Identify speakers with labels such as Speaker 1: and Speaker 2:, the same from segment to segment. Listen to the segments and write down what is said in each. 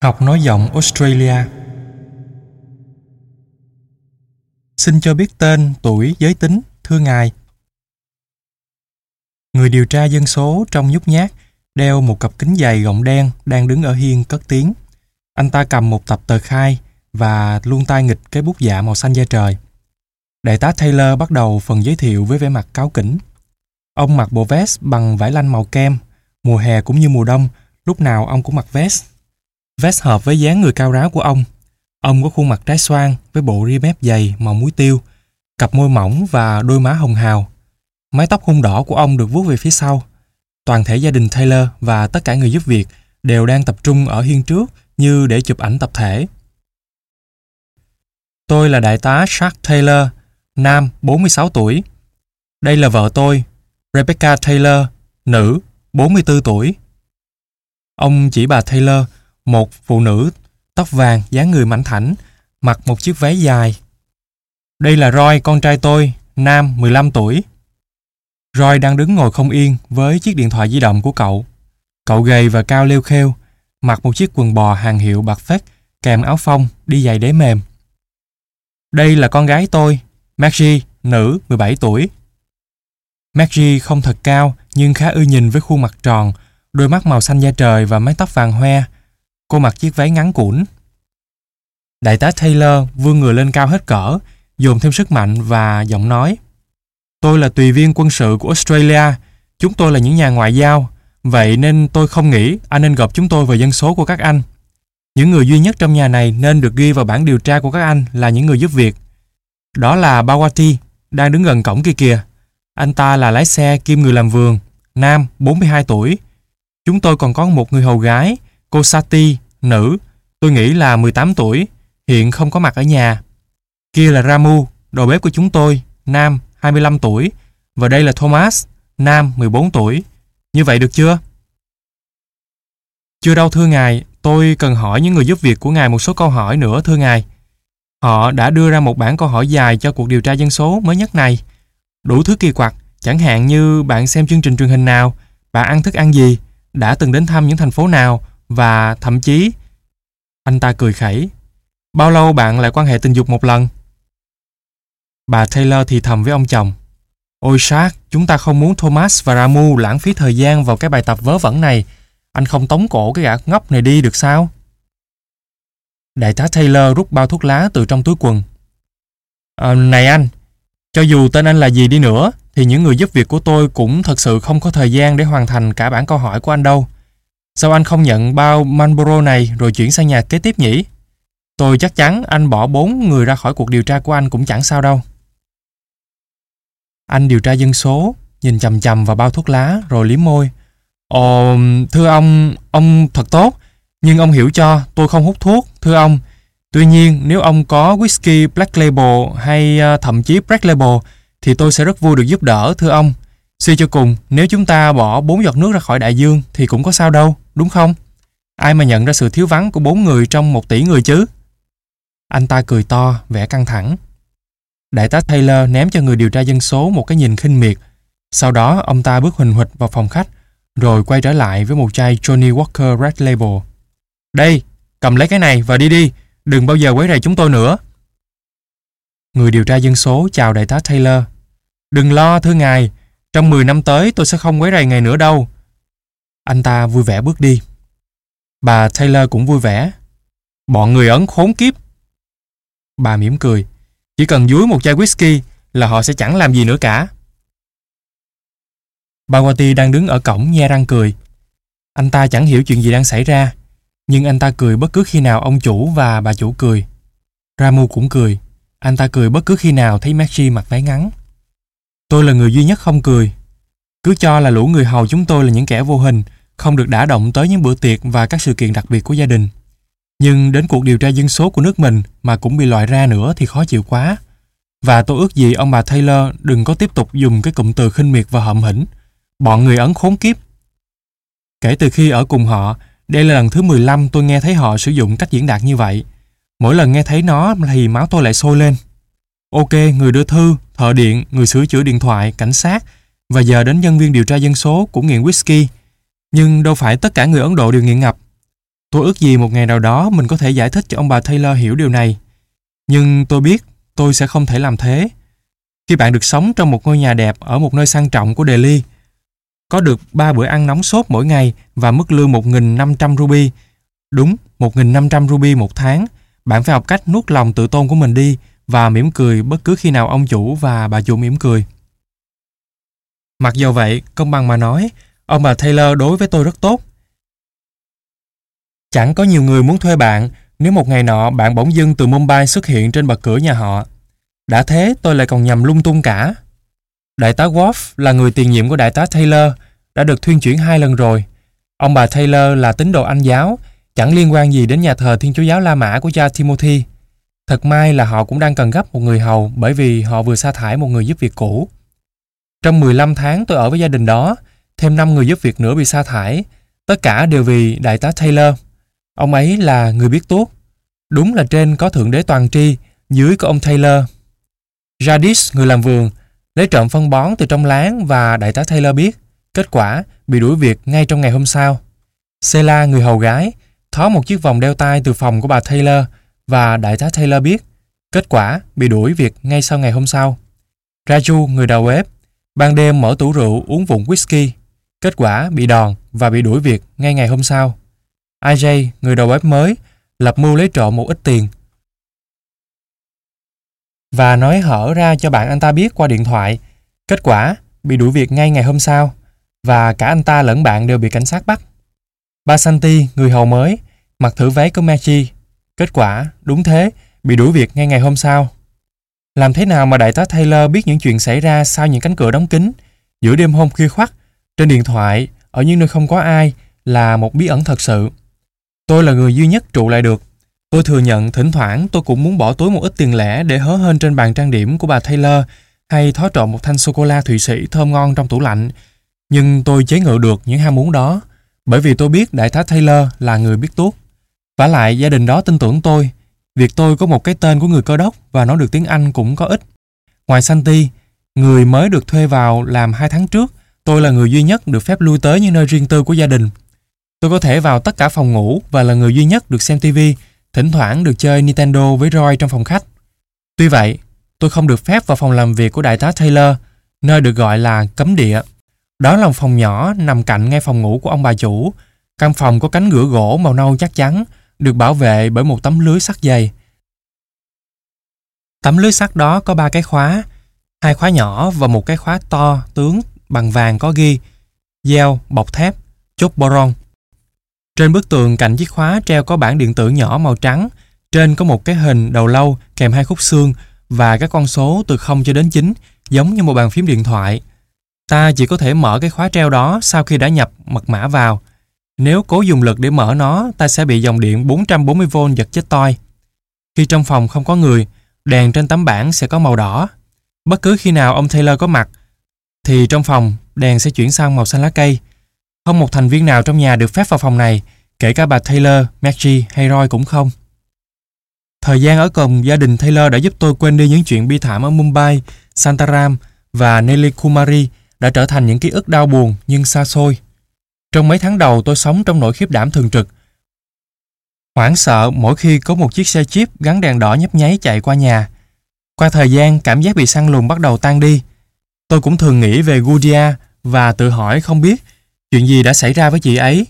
Speaker 1: Học nói giọng Australia. Xin cho biết tên, tuổi, giới tính, thưa ngài. Người điều tra dân số trông nhút nhát, đeo một cặp kính dày gọng đen, đang đứng ở hiên cất tiếng. Anh ta cầm một tập tờ khai và luôn tay nghịch cái bút dạ màu xanh da trời. Đại tá Taylor bắt đầu phần giới thiệu với vẻ mặt cáu kỉnh. Ông mặc bộ vest bằng vải lanh màu kem. Mùa hè cũng như mùa đông, lúc nào ông cũng mặc vest. Vest hợp với dáng người cao ráo của ông. Ông có khuôn mặt trái xoan với bộ ria mép dày màu muối tiêu, cặp môi mỏng và đôi má hồng hào. Mái tóc hung đỏ của ông được vuốt về phía sau. Toàn thể gia đình Taylor và tất cả người giúp việc đều đang tập trung ở hiên trước như để chụp ảnh tập thể. Tôi là đại tá Chuck Taylor, nam, 46 tuổi. Đây là vợ tôi, Rebecca Taylor, nữ, 44 tuổi. Ông chỉ bà Taylor, một phụ nữ tóc vàng, dáng người mảnh thảnh, mặc một chiếc váy dài. Đây là Roy, con trai tôi, nam, 15 tuổi. Roy đang đứng ngồi không yên với chiếc điện thoại di động của cậu. Cậu gầy và cao lêu khêu, mặc một chiếc quần bò hàng hiệu bạc phết kèm áo phông, đi giày đế mềm. Đây là con gái tôi, Maggie, nữ, 17 tuổi. Maggie không thật cao nhưng khá ưa nhìn với khuôn mặt tròn, đôi mắt màu xanh da trời và mái tóc vàng hoe. Cô mặc chiếc váy ngắn cũn. Đại tá Taylor vươn người lên cao hết cỡ, dồn thêm sức mạnh và giọng nói. Tôi là tùy viên quân sự của Australia. Chúng tôi là những nhà ngoại giao. Vậy nên tôi không nghĩ anh nên gộp chúng tôi vào dân số của các anh. Những người duy nhất trong nhà này nên được ghi vào bảng điều tra của các anh là những người giúp việc. Đó là Bawati, đang đứng gần cổng kia kìa. Anh ta là lái xe kiêm người làm vườn, nam, 42 tuổi. Chúng tôi còn có một người hầu gái, cô Sati, nữ, tôi nghĩ là 18 tuổi, hiện không có mặt ở nhà. Kia là Ramu, đầu bếp của chúng tôi, nam, 25 tuổi. Và đây là Thomas, nam, 14 tuổi. Như vậy được chưa? Chưa đâu thưa ngài, tôi cần hỏi những người giúp việc của ngài một số câu hỏi nữa thưa ngài. Họ đã đưa ra một bảng câu hỏi dài cho cuộc điều tra dân số mới nhất này. Đủ thứ kỳ quặc, chẳng hạn như bạn xem chương trình truyền hình nào, bạn ăn thức ăn gì, đã từng đến thăm những thành phố nào, và thậm chí... Anh ta cười khẩy. Bao lâu bạn lại quan hệ tình dục một lần? Bà Taylor thì thầm với ông chồng. Ôi Shark, chúng ta không muốn Thomas và Ramu lãng phí thời gian vào cái bài tập vớ vẩn này. Anh không tống cổ cái gã ngốc này đi được sao? Đại tá Taylor rút bao thuốc lá từ trong túi quần. Này anh, cho dù tên anh là gì đi nữa, thì những người giúp việc của tôi cũng thật sự không có thời gian để hoàn thành cả bản câu hỏi của anh đâu. Sao anh không nhận bao Marlboro này rồi chuyển sang nhà kế tiếp nhỉ? Tôi chắc chắn anh bỏ 4 người ra khỏi cuộc điều tra của anh cũng chẳng sao đâu. Anh điều tra dân số, nhìn chằm chằm vào bao thuốc lá rồi liếm môi. Thưa ông thật tốt, nhưng ông hiểu cho tôi không hút thuốc, thưa ông. Tuy nhiên, nếu ông có whisky Black Label hay thậm chí Black Label thì tôi sẽ rất vui được giúp đỡ, thưa ông. Suy cho cùng, nếu chúng ta bỏ 4 giọt nước ra khỏi đại dương thì cũng có sao đâu, đúng không? Ai mà nhận ra sự thiếu vắng của 4 người trong 1 tỷ người chứ? Anh ta cười to, vẻ căng thẳng. Đại tá Taylor ném cho người điều tra dân số một cái nhìn khinh miệt. Sau đó, ông ta bước huỳnh huỵch vào phòng khách, rồi quay trở lại với một chai Johnny Walker Red Label. Đây, cầm lấy cái này và đi đi, đừng bao giờ quấy rầy chúng tôi nữa. Người điều tra dân số chào đại tá Taylor. Đừng lo thưa ngài, trong 10 năm tới tôi sẽ không quấy rầy ngài nữa đâu. Anh ta vui vẻ bước đi. Bà Taylor cũng vui vẻ. Bọn người Ấn khốn kiếp. Bà mỉm cười. Chỉ cần dúi một chai whisky là họ sẽ chẳng làm gì nữa cả. Bawati đang đứng ở cổng nhe răng cười. Anh ta chẳng hiểu chuyện gì đang xảy ra, nhưng anh ta cười bất cứ khi nào ông chủ và bà chủ cười. Ramu cũng cười. Anh ta cười bất cứ khi nào thấy Maggie mặc váy ngắn. Tôi là người duy nhất không cười. Cứ cho là lũ người hầu chúng tôi là những kẻ vô hình, không được đả động tới những bữa tiệc và các sự kiện đặc biệt của gia đình. Nhưng đến cuộc điều tra dân số của nước mình mà cũng bị loại ra nữa thì khó chịu quá. Và tôi ước gì ông bà Taylor đừng có tiếp tục dùng cái cụm từ khinh miệt và hậm hĩnh. Bọn người Ấn khốn kiếp. Kể từ khi ở cùng họ, đây là lần thứ 15 tôi nghe thấy họ sử dụng cách diễn đạt như vậy. Mỗi lần nghe thấy nó thì máu tôi lại sôi lên. Ok, người đưa thư, thợ điện, người sửa chữa điện thoại, cảnh sát, và giờ đến nhân viên điều tra dân số cũng nghiện whisky. Nhưng đâu phải tất cả người Ấn Độ đều nghiện ngập. Tôi ước gì một ngày nào đó mình có thể giải thích cho ông bà Taylor hiểu điều này. Nhưng tôi biết tôi sẽ không thể làm thế. Khi bạn được sống trong một ngôi nhà đẹp ở một nơi sang trọng của Delhi, có được 3 bữa ăn nóng sốt mỗi ngày và mức lương 1.500 ruby, đúng 1.500 ruby một tháng, bạn phải học cách nuốt lòng tự tôn của mình đi và mỉm cười bất cứ khi nào ông chủ và bà chủ mỉm cười. Mặc dù vậy, công bằng mà nói, ông bà Taylor đối với tôi rất tốt. Chẳng có nhiều người muốn thuê bạn nếu một ngày nọ bạn bỗng dưng từ Mumbai xuất hiện trên bậc cửa nhà họ. Đã thế tôi lại còn nhầm lung tung cả. Đại tá Worf là người tiền nhiệm của đại tá Taylor, đã được thuyên chuyển 2 lần rồi. Ông bà Taylor là tín đồ Anh giáo, chẳng liên quan gì đến nhà thờ Thiên Chúa giáo La Mã của cha Timothy. Thật may là họ cũng đang cần gấp một người hầu bởi vì họ vừa sa thải một người giúp việc cũ. Trong 15 tháng tôi ở với gia đình đó, thêm 5 người giúp việc nữa bị sa thải. Tất cả đều vì đại tá Taylor. Ông ấy là người biết tốt. Đúng là trên có Thượng Đế toàn tri, dưới có ông Taylor. Jadis, người làm vườn, lấy trộm phân bón từ trong láng và đại tá Taylor biết. Kết quả, bị đuổi việc ngay trong ngày hôm sau. Sela, người hầu gái, tháo một chiếc vòng đeo tay từ phòng của bà Taylor và đại tá Taylor biết. Kết quả, bị đuổi việc ngay sau ngày hôm sau. Raju, người đầu bếp, ban đêm mở tủ rượu uống vụng whisky. Kết quả, bị đòn và bị đuổi việc ngay ngày hôm sau. AJ, người đầu bếp mới, lập mưu lấy trộm một ít tiền và nói hở ra cho bạn anh ta biết qua điện thoại. Kết quả, bị đuổi việc ngay ngày hôm sau và cả anh ta lẫn bạn đều bị cảnh sát bắt. Basanti, người hầu mới, mặc thử váy của Maggie. Kết quả, đúng thế, bị đuổi việc ngay ngày hôm sau. Làm thế nào mà đại tá Taylor biết những chuyện xảy ra sau những cánh cửa đóng kín, giữa đêm hôm khuya khoắt, trên điện thoại, ở những nơi không có ai, là một bí ẩn thật sự. Tôi là người duy nhất trụ lại được. Tôi thừa nhận thỉnh thoảng tôi cũng muốn bỏ túi một ít tiền lẻ để hớ hên trên bàn trang điểm của bà Taylor hay thó trộm một thanh sô-cô-la Thụy Sĩ thơm ngon trong tủ lạnh. Nhưng tôi chế ngự được những ham muốn đó bởi vì tôi biết đại tá Taylor là người biết tốt. Vả lại gia đình đó tin tưởng tôi. Việc tôi có một cái tên của người cơ đốc và nói được tiếng Anh cũng có ích. Ngoài Santi, người mới được thuê vào làm 2 tháng trước, tôi là người duy nhất được phép lui tới những nơi riêng tư của gia đình. Tôi có thể vào tất cả phòng ngủ và là người duy nhất được xem TV, thỉnh thoảng được chơi Nintendo với Roy trong phòng khách. Tuy vậy, tôi không được phép vào phòng làm việc của đại tá Taylor, nơi được gọi là cấm địa. Đó là một phòng nhỏ nằm cạnh ngay phòng ngủ của ông bà chủ. Căn phòng có cánh cửa gỗ màu nâu chắc chắn, được bảo vệ bởi một tấm lưới sắt dày. Tấm lưới sắt đó có 3 cái khóa, 2 khóa nhỏ và một cái khóa to tướng bằng vàng có ghi gieo bọc thép, chốt boron. Trên bức tường cạnh chiếc khóa treo có bảng điện tử nhỏ màu trắng. Trên có một cái hình đầu lâu kèm 2 khúc xương và các con số từ 0 cho đến 9, giống như một bàn phím điện thoại. Ta chỉ có thể mở cái khóa treo đó sau khi đã nhập mật mã vào. Nếu cố dùng lực để mở nó, ta sẽ bị dòng điện 440V giật chết toi. Khi trong phòng không có người, đèn trên tấm bảng sẽ có màu đỏ. Bất cứ khi nào ông Taylor có mặt, thì trong phòng đèn sẽ chuyển sang màu xanh lá cây. Không một thành viên nào trong nhà được phép vào phòng này, kể cả bà Taylor, Maggie hay Roy cũng không. Thời gian ở cùng gia đình Taylor đã giúp tôi quên đi những chuyện bi thảm ở Mumbai, Santaram và Nelly Kumari đã trở thành những ký ức đau buồn nhưng xa xôi. Trong mấy tháng đầu tôi sống trong nỗi khiếp đảm thường trực. Hoảng sợ mỗi khi có một chiếc xe jeep gắn đèn đỏ nhấp nháy chạy qua nhà. Qua thời gian, cảm giác bị săn lùng bắt đầu tan đi. Tôi cũng thường nghĩ về Gudia và tự hỏi không biết chuyện gì đã xảy ra với chị ấy.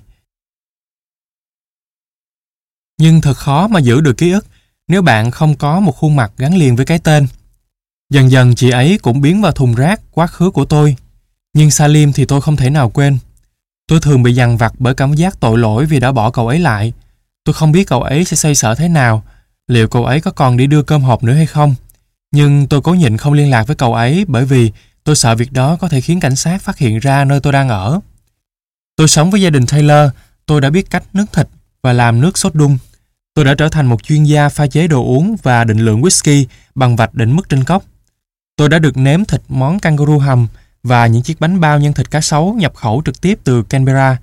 Speaker 1: Nhưng thật khó mà giữ được ký ức nếu bạn không có một khuôn mặt gắn liền với cái tên. Dần dần chị ấy cũng biến vào thùng rác quá khứ của tôi. Nhưng Salim thì tôi không thể nào quên. Tôi thường bị dằn vặt bởi cảm giác tội lỗi vì đã bỏ cậu ấy lại. Tôi không biết cậu ấy sẽ xoay sở thế nào, liệu cậu ấy có còn đi đưa cơm hộp nữa hay không. Nhưng tôi cố nhịn không liên lạc với cậu ấy bởi vì tôi sợ việc đó có thể khiến cảnh sát phát hiện ra nơi tôi đang ở. Tôi sống với gia đình Taylor, tôi đã biết cách nướng thịt và làm nước sốt đun. Tôi đã trở thành một chuyên gia pha chế đồ uống và định lượng whisky bằng vạch định mức trên cốc. Tôi đã được nếm thịt món kangaroo hầm và những chiếc bánh bao nhân thịt cá sấu nhập khẩu trực tiếp từ Canberra.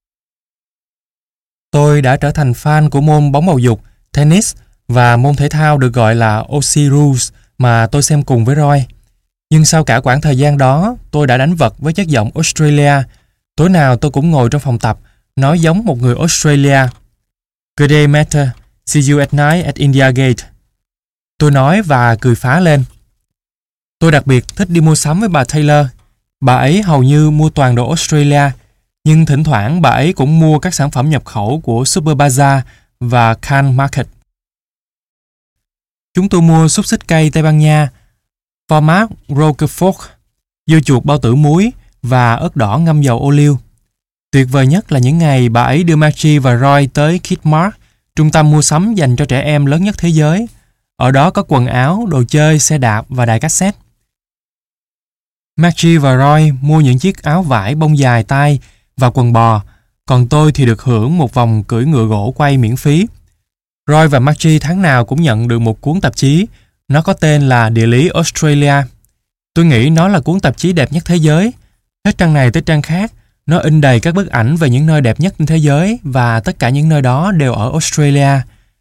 Speaker 1: Tôi đã trở thành fan của môn bóng bầu dục, tennis và môn thể thao được gọi là Aussie Rules mà tôi xem cùng với Roy. Nhưng sau cả quãng thời gian đó, tôi đã đánh vật với chất giọng Australia. Tối nào tôi cũng ngồi trong phòng tập, nói giống một người Australia. Good day, Meta. See you at night at India Gate. Tôi nói và cười phá lên. Tôi đặc biệt thích đi mua sắm với bà Taylor. Bà ấy hầu như mua toàn đồ Australia, nhưng thỉnh thoảng bà ấy cũng mua các sản phẩm nhập khẩu của Super Bazaar và Can Market. Chúng tôi mua xúc xích cây Tây Ban Nha, format Roquefort, dưa chuột bao tử muối và ớt đỏ ngâm dầu ô liu. Tuyệt vời nhất là những ngày bà ấy đưa Margie và Roy tới Kidmart, trung tâm mua sắm dành cho trẻ em lớn nhất thế giới. Ở đó có quần áo, đồ chơi, xe đạp và đài cassette. Margie và Roy mua những chiếc áo vải bông dài tay và quần bò, còn tôi thì được hưởng một vòng cưỡi ngựa gỗ quay miễn phí. Roy và Margie tháng nào cũng nhận được một cuốn tạp chí. Nó có tên là Địa lý Australia. Tôi nghĩ nó là cuốn tạp chí đẹp nhất thế giới. Hết trang này tới trang khác, nó in đầy các bức ảnh về những nơi đẹp nhất trên thế giới và tất cả những nơi đó đều ở Australia.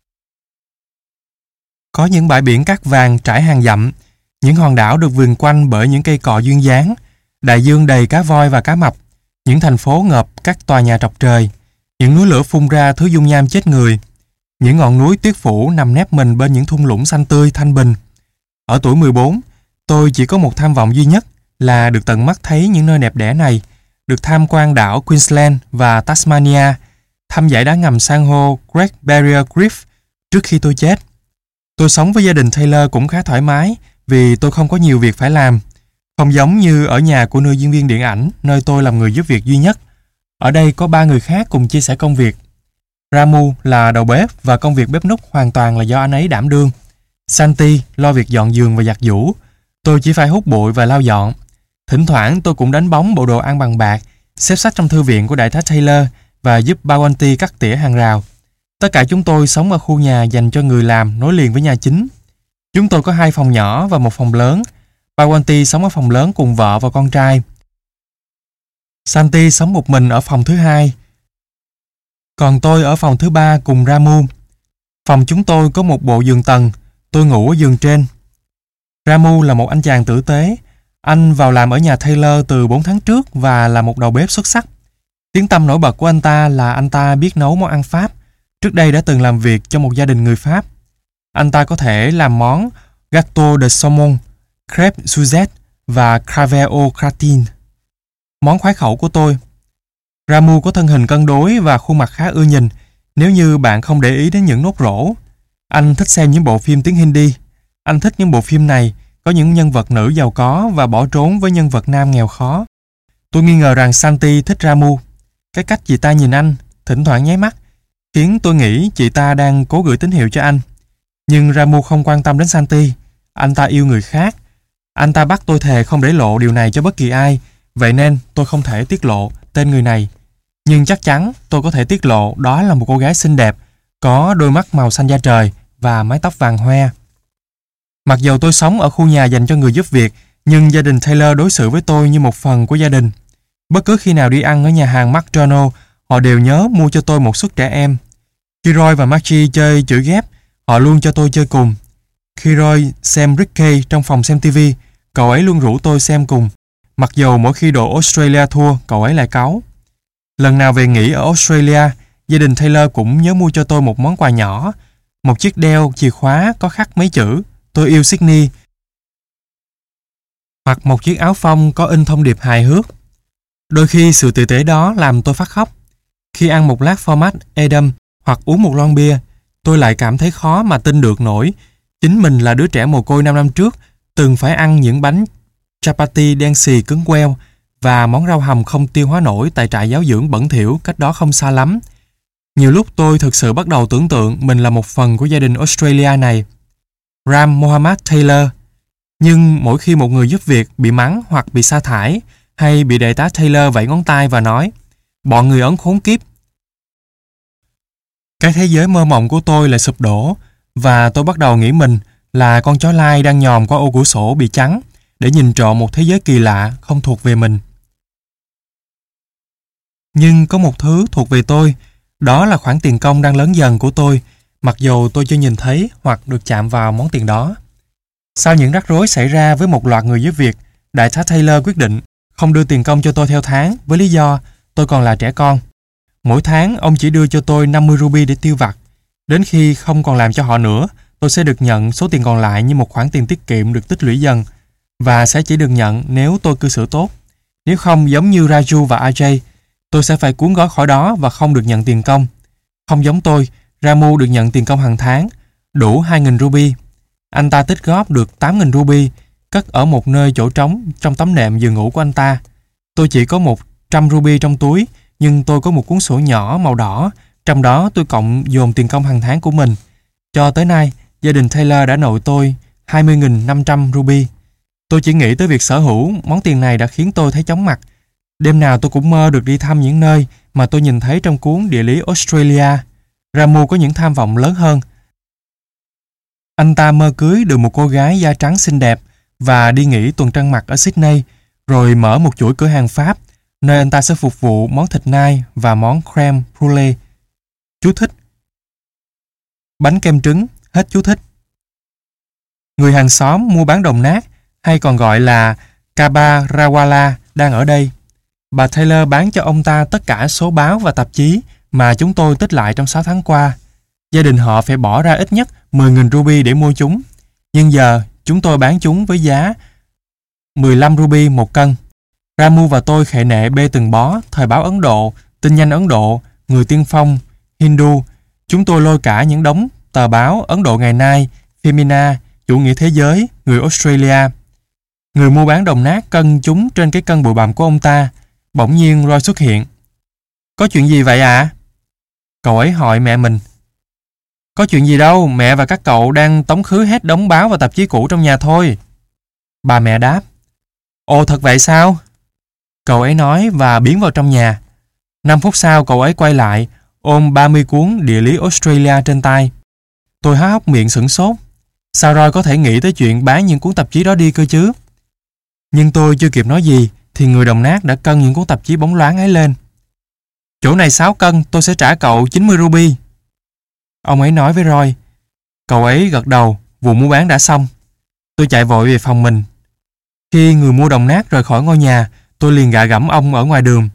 Speaker 1: Có những bãi biển cát vàng trải hàng dặm, những hòn đảo được vườn quanh bởi những cây cọ duyên dáng, đại dương đầy cá voi và cá mập, những thành phố ngập các tòa nhà trọc trời, những núi lửa phun ra thứ dung nham chết người, những ngọn núi tuyết phủ nằm nép mình bên những thung lũng xanh tươi thanh bình. Ở tuổi 14, tôi chỉ có một tham vọng duy nhất là được tận mắt thấy những nơi đẹp đẽ này, được tham quan đảo Queensland và Tasmania, thăm dãy đá ngầm san hô Great Barrier Reef trước khi tôi chết. Tôi sống với gia đình Taylor cũng khá thoải mái vì tôi không có nhiều việc phải làm. Không giống như ở nhà của nữ diễn viên điện ảnh, nơi tôi làm người giúp việc duy nhất. Ở đây có 3 người khác cùng chia sẻ công việc. Ramu là đầu bếp và công việc bếp núc hoàn toàn là do anh ấy đảm đương. Santi lo việc dọn giường và giặt giũ. Tôi chỉ phải hút bụi và lau dọn. Thỉnh thoảng tôi cũng đánh bóng bộ đồ ăn bằng bạc, xếp sách trong thư viện của đại tá Taylor và giúp Bounty cắt tỉa hàng rào. Tất cả chúng tôi sống ở khu nhà dành cho người làm nối liền với nhà chính. Chúng tôi có 2 phòng nhỏ và một phòng lớn. Bounty sống ở phòng lớn cùng vợ và con trai. Santi sống một mình ở phòng thứ 2. Còn tôi ở phòng thứ 3 cùng Ramu. Phòng chúng tôi có một bộ giường tầng, tôi ngủ ở giường trên. Ramu là một anh chàng tử tế. Anh vào làm ở nhà Taylor từ 4 tháng trước và là một đầu bếp xuất sắc. Tiếng tăm nổi bật của anh ta là anh ta biết nấu món ăn Pháp. Trước đây đã từng làm việc cho một gia đình người Pháp. Anh ta có thể làm món gâteau de saumon, crêpe Suzette và crave au gratin, món khoái khẩu của tôi. Ramu có thân hình cân đối và khuôn mặt khá ưa nhìn nếu như bạn không để ý đến những nốt rỗ. Anh thích xem những bộ phim tiếng Hindi. Anh thích những bộ phim này có những nhân vật nữ giàu có và bỏ trốn với nhân vật nam nghèo khó. Tôi nghi ngờ rằng Santi thích Ramu. Cái cách chị ta nhìn anh, thỉnh thoảng nháy mắt, khiến tôi nghĩ chị ta đang cố gửi tín hiệu cho anh. Nhưng Ramu không quan tâm đến Santi. Anh ta yêu người khác. Anh ta bắt tôi thề không để lộ điều này cho bất kỳ ai, vậy nên tôi không thể tiết lộ tên người này. Nhưng chắc chắn tôi có thể tiết lộ đó là một cô gái xinh đẹp, có đôi mắt màu xanh da trời và mái tóc vàng hoe. Mặc dù tôi sống ở khu nhà dành cho người giúp việc, nhưng gia đình Taylor đối xử với tôi như một phần của gia đình. Bất cứ khi nào đi ăn ở nhà hàng McDonald's, họ đều nhớ mua cho tôi một suất trẻ em. Khi Roy và Margie chơi chữ ghép, họ luôn cho tôi chơi cùng. Khi Roy xem Ricky trong phòng xem TV, cậu ấy luôn rủ tôi xem cùng. Mặc dù mỗi khi đội Australia thua, cậu ấy lại cáu. Lần nào về nghỉ ở Australia, gia đình Taylor cũng nhớ mua cho tôi một món quà nhỏ, một chiếc đeo chìa khóa có khắc mấy chữ "Tôi yêu Sydney", hoặc một chiếc áo phông có in thông điệp hài hước. Đôi khi sự tử tế đó làm tôi phát khóc. Khi ăn một lát format Edam hoặc uống một lon bia, tôi lại cảm thấy khó mà tin được nổi chính mình là đứa trẻ mồ côi 5 năm trước từng phải ăn những bánh chapati đen xì cứng queo và món rau hầm không tiêu hóa nổi tại trại giáo dưỡng bẩn thỉu cách đó không xa lắm. Nhiều lúc tôi thực sự bắt đầu tưởng tượng mình là một phần của gia đình Australia này. Ram Mohammed Taylor. Nhưng mỗi khi một người giúp việc bị mắng hoặc bị sa thải, hay bị đại tá Taylor vẫy ngón tay và nói "Bọn người Ấn khốn kiếp", cái thế giới mơ mộng của tôi lại sụp đổ, và tôi bắt đầu nghĩ mình là con chó lai đang nhòm qua ô cửa sổ bị trắng để nhìn trộm một thế giới kỳ lạ không thuộc về mình. Nhưng có một thứ thuộc về tôi, đó là khoản tiền công đang lớn dần của tôi, mặc dù tôi chưa nhìn thấy hoặc được chạm vào món tiền đó. Sau những rắc rối xảy ra với một loạt người giúp việc, đại tá Taylor quyết định không đưa tiền công cho tôi theo tháng với lý do tôi còn là trẻ con. Mỗi tháng ông chỉ đưa cho tôi 50 ruby để tiêu vặt, Đến khi không còn làm cho họ nữa, tôi sẽ được nhận số tiền còn lại như một khoản tiền tiết kiệm được tích lũy dần, và sẽ chỉ được nhận nếu tôi cư xử tốt. Nếu không, giống như Raju và Ajay, tôi sẽ phải cuốn gói khỏi đó và không được nhận tiền công. Không giống tôi, Ramu được nhận tiền công hàng tháng, đủ 2.000 ruby. Anh ta tích góp được 8.000 ruby, cất ở một nơi chỗ trống trong tấm nệm giường ngủ của anh ta. Tôi chỉ có 100 ruby trong túi, nhưng tôi có một cuốn sổ nhỏ màu đỏ, trong đó tôi cộng dồn tiền công hàng tháng của mình. Cho tới nay, gia đình Taylor đã nợ tôi 20.500 ruby. Tôi chỉ nghĩ tới việc sở hữu món tiền này đã khiến tôi thấy chóng mặt. Đêm nào tôi cũng mơ được đi thăm những nơi mà tôi nhìn thấy trong cuốn địa lý Australia. Ramu có những tham vọng lớn hơn. Anh ta mơ cưới được một cô gái da trắng xinh đẹp và đi nghỉ tuần trăng mật ở Sydney, rồi mở một chuỗi cửa hàng Pháp, nơi anh ta sẽ phục vụ món thịt nai và món crème brulee. Chú thích: bánh kem trứng, hết chú thích. Người hàng xóm mua bán đồng nát, hay còn gọi là Kabarawala, đang ở đây. Bà Taylor bán cho ông ta tất cả số báo và tạp chí mà chúng tôi tích lại trong 6 tháng qua. Gia đình họ phải bỏ ra ít nhất 10.000 ruby để mua chúng. Nhưng giờ, chúng tôi bán chúng với giá 15 ruby một cân. Ramu và tôi khệ nệ bê từng bó Thời báo Ấn Độ, Tin nhanh Ấn Độ, Người Tiên Phong, Hindu. Chúng tôi lôi cả những đống tờ báo Ấn Độ ngày nay, Femina, Chủ nghĩa thế giới, Người Australia. Người mua bán đồng nát cân chúng trên cái cân bụi bặm của ông ta. Bỗng nhiên Roy xuất hiện. Có chuyện gì vậy ạ? Cậu ấy hỏi mẹ mình. Có chuyện gì đâu, mẹ và các cậu đang tống khứ hết đống báo và tạp chí cũ trong nhà thôi. Bà mẹ đáp. Ồ, thật vậy sao? Cậu ấy nói và biến vào trong nhà. 5 phút sau cậu ấy quay lại, ôm 30 cuốn địa lý Australia trên tay. Tôi há hốc miệng sửng sốt. Sao Roy có thể nghĩ tới chuyện bán những cuốn tạp chí đó đi cơ chứ? Nhưng tôi chưa kịp nói gì thì người đồng nát đã cân những cuốn tạp chí bóng loáng ấy lên. Chỗ này 6 cân, tôi sẽ trả cậu 90 ruby. Ông ấy nói với Roy. Cậu ấy gật đầu, vụ mua bán đã xong. Tôi chạy vội về phòng mình. Khi người mua đồng nát rời khỏi ngôi nhà, tôi liền gạ gẫm ông ở ngoài đường.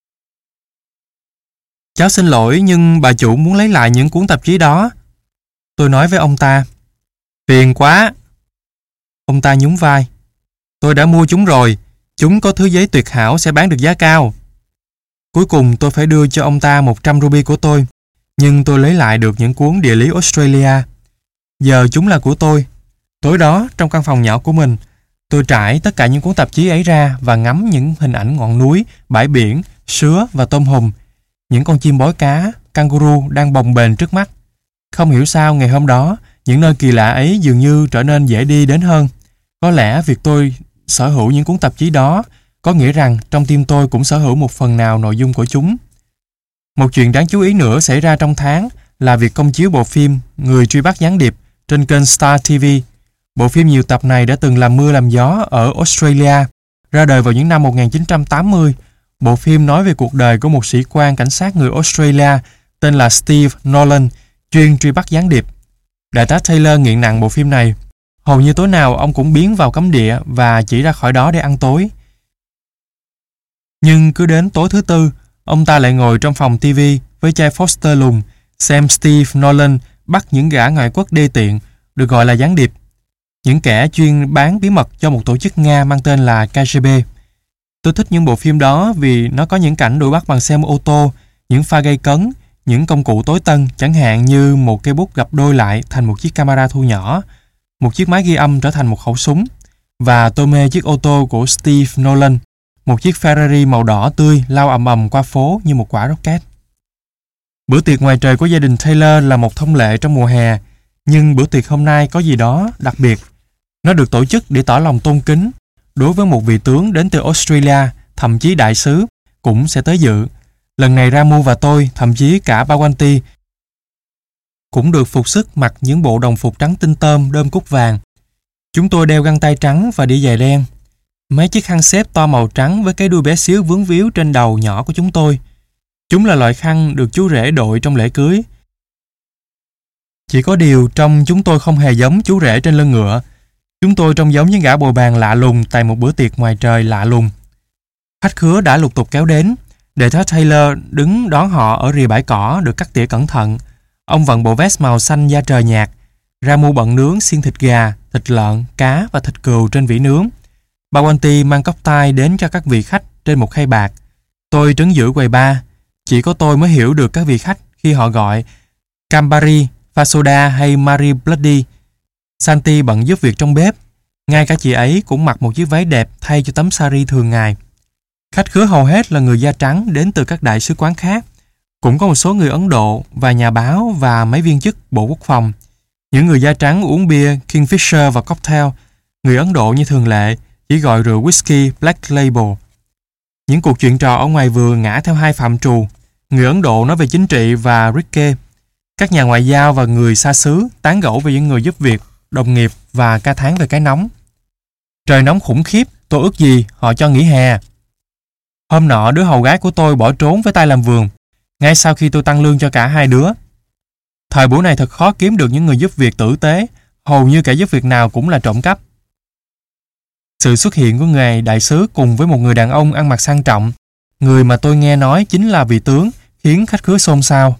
Speaker 1: Cháu xin lỗi, nhưng bà chủ muốn lấy lại những cuốn tạp chí đó. Tôi nói với ông ta. Phiền quá. Ông ta nhún vai. Tôi đã mua chúng rồi. Chúng có thứ giấy tuyệt hảo sẽ bán được giá cao. Cuối cùng tôi phải đưa cho ông ta 100 ruby của tôi. Nhưng tôi lấy lại được những cuốn địa lý Australia. Giờ chúng là của tôi. Tối đó, trong căn phòng nhỏ của mình, tôi trải tất cả những cuốn tạp chí ấy ra và ngắm những hình ảnh ngọn núi, bãi biển, sứa và tôm hùm. Những con chim bói cá, kangaroo đang bồng bềnh trước mắt. Không hiểu sao ngày hôm đó, những nơi kỳ lạ ấy dường như trở nên dễ đi đến hơn. Có lẽ việc tôi sở hữu những cuốn tạp chí đó có nghĩa rằng trong tim tôi cũng sở hữu một phần nào nội dung của chúng. Một chuyện đáng chú ý nữa xảy ra trong tháng là việc công chiếu bộ phim Người truy bắt gián điệp trên kênh Star TV. Bộ phim nhiều tập này đã từng làm mưa làm gió ở Australia. Ra đời vào những năm 1980, bộ phim nói về cuộc đời của một sĩ quan cảnh sát người Australia tên là Steve Nolan, chuyên truy bắt gián điệp. Đại tá Taylor nghiện nặng bộ phim này. Hầu như tối nào ông cũng biến vào cấm địa và chỉ ra khỏi đó để ăn tối. Nhưng cứ đến tối thứ Tư, ông ta lại ngồi trong phòng TV với chai Foster lùn, xem Steve Nolan bắt những gã ngoại quốc đê tiện, được gọi là gián điệp. Những kẻ chuyên bán bí mật cho một tổ chức Nga mang tên là KGB. Tôi thích những bộ phim đó vì nó có những cảnh đuổi bắt bằng xe ô tô, những pha gây cấn, những công cụ tối tân, chẳng hạn như một cây bút gập đôi lại thành một chiếc camera thu nhỏ, một chiếc máy ghi âm trở thành một khẩu súng. Và tôi mê chiếc ô tô của Steve Nolan, một chiếc Ferrari màu đỏ tươi lao ầm ầm qua phố như một quả rocket. Bữa tiệc ngoài trời của gia đình Taylor là một thông lệ trong mùa hè, nhưng bữa tiệc hôm nay có gì đó đặc biệt. Nó được tổ chức để tỏ lòng tôn kính đối với một vị tướng đến từ Australia, thậm chí đại sứ cũng sẽ tới dự. Lần này Ramu và tôi, thậm chí cả Bawanti, cũng được phục sức mặc những bộ đồng phục trắng tinh tôm đơm cúc vàng. Chúng tôi đeo găng tay trắng và đi giày đen. Mấy chiếc khăn xếp to màu trắng với cái đuôi bé xíu vướng víu trên đầu nhỏ của chúng tôi. Chúng là loại khăn được chú rể đội trong lễ cưới. Chỉ có điều trông chúng tôi không hề giống chú rể trên lưng ngựa. Chúng tôi trông giống những gã bồi bàn lạ lùng tại một bữa tiệc ngoài trời lạ lùng. Khách khứa đã lục tục kéo đến. Đại tá Taylor đứng đón họ ở rìa bãi cỏ được cắt tỉa cẩn thận. Ông vận bộ vest màu xanh da trời nhạt. Ramu bận nướng xiên thịt gà, thịt lợn, cá và thịt cừu trên vỉ nướng. Bawanti mang cốc tai đến cho các vị khách trên một khay bạc. Tôi trấn giữ quầy bar. Chỉ có tôi mới hiểu được các vị khách khi họ gọi Campari, Fasoda hay Marie Bloody. Santi bận giúp việc trong bếp. Ngay cả chị ấy cũng mặc một chiếc váy đẹp thay cho tấm sari thường ngày. Khách khứa hầu hết là người da trắng đến từ các đại sứ quán khác. Cũng có một số người Ấn Độ và nhà báo và mấy viên chức Bộ Quốc phòng. Những người da trắng uống bia, Kingfisher và cocktail. Người Ấn Độ như thường lệ chỉ gọi rượu whisky Black Label. Những cuộc chuyện trò ở ngoài vườn ngã theo hai phạm trù. Người Ấn Độ nói về chính trị và Rikke. Các nhà ngoại giao và người xa xứ tán gẫu về những người giúp việc, đồng nghiệp và ca thán về cái nóng. Trời nóng khủng khiếp, tôi ước gì họ cho nghỉ hè. Hôm nọ đứa hầu gái của tôi bỏ trốn với tay làm vườn, ngay sau khi tôi tăng lương cho cả hai đứa. Thời buổi này thật khó kiếm được những người giúp việc tử tế, hầu như kẻ giúp việc nào cũng là trộm cắp. Sự xuất hiện của người đại sứ cùng với một người đàn ông ăn mặc sang trọng, người mà tôi nghe nói chính là vị tướng, khiến khách khứa xôn xao.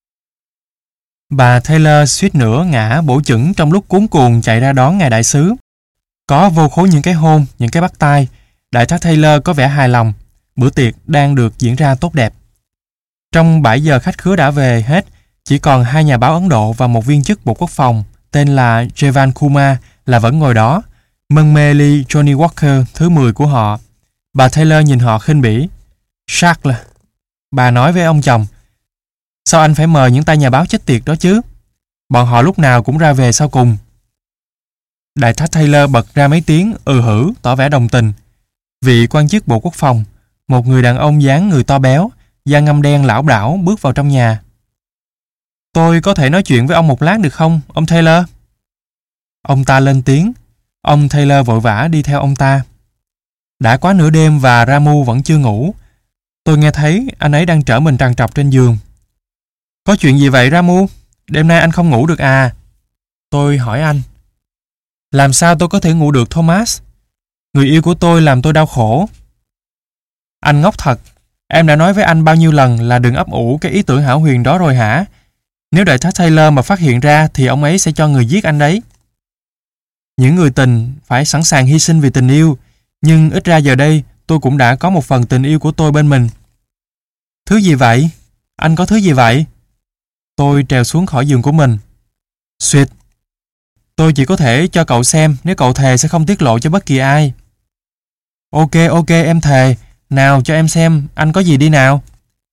Speaker 1: Bà Taylor suýt nữa ngã bổ chững trong lúc cuống cuồng chạy ra đón ngài đại sứ. Có vô khối những cái hôn, những cái bắt tay. Đại tá Taylor có vẻ hài lòng. Bữa tiệc đang được diễn ra tốt đẹp. Trong 7 giờ khách khứa đã về hết, chỉ còn 2 nhà báo Ấn Độ và một viên chức Bộ Quốc phòng tên là Jeevan Kumar là vẫn ngồi đó, mân mê ly Johnny Walker thứ 10 của họ. Bà Taylor nhìn họ khinh bỉ. Charles, bà nói với ông chồng, sao anh phải mời những tay nhà báo chết tiệt đó chứ? Bọn họ lúc nào cũng ra về sau cùng. Đại tá Taylor bật ra mấy tiếng hử tỏ vẻ đồng tình. Vị quan chức Bộ Quốc phòng, một người đàn ông dáng người to béo, da ngăm đen lão đảo bước vào trong nhà. Tôi có thể nói chuyện với ông một lát được không, ông Taylor? Ông ta lên tiếng. Ông Taylor vội vã đi theo ông ta. Đã quá nửa đêm và Ramu vẫn chưa ngủ. Tôi nghe thấy anh ấy đang trở mình trằn trọc trên giường. Có chuyện gì vậy Ramu? Đêm nay anh không ngủ được à? Tôi hỏi anh. Làm sao tôi có thể ngủ được Thomas? Người yêu của tôi làm tôi đau khổ. Anh ngốc thật. Em đã nói với anh bao nhiêu lần là đừng ấp ủ cái ý tưởng hão huyền đó rồi hả? Nếu đại tá Taylor mà phát hiện ra thì ông ấy sẽ cho người giết anh đấy. Những người tình phải sẵn sàng hy sinh vì tình yêu, nhưng ít ra giờ đây tôi cũng đã có một phần tình yêu của tôi bên mình. Thứ gì vậy? Anh có thứ gì vậy? Tôi trèo xuống khỏi giường của mình. Xuyệt. Tôi chỉ có thể cho cậu xem nếu cậu thề sẽ không tiết lộ cho bất kỳ ai. Ok, em thề. Nào cho em xem, anh có gì đi nào.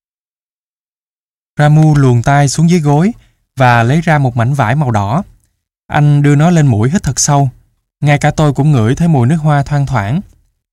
Speaker 1: Ramu luồn tay xuống dưới gối và lấy ra một mảnh vải màu đỏ. Anh đưa nó lên mũi hít thật sâu. Ngay cả tôi cũng ngửi thấy mùi nước hoa thoang thoảng.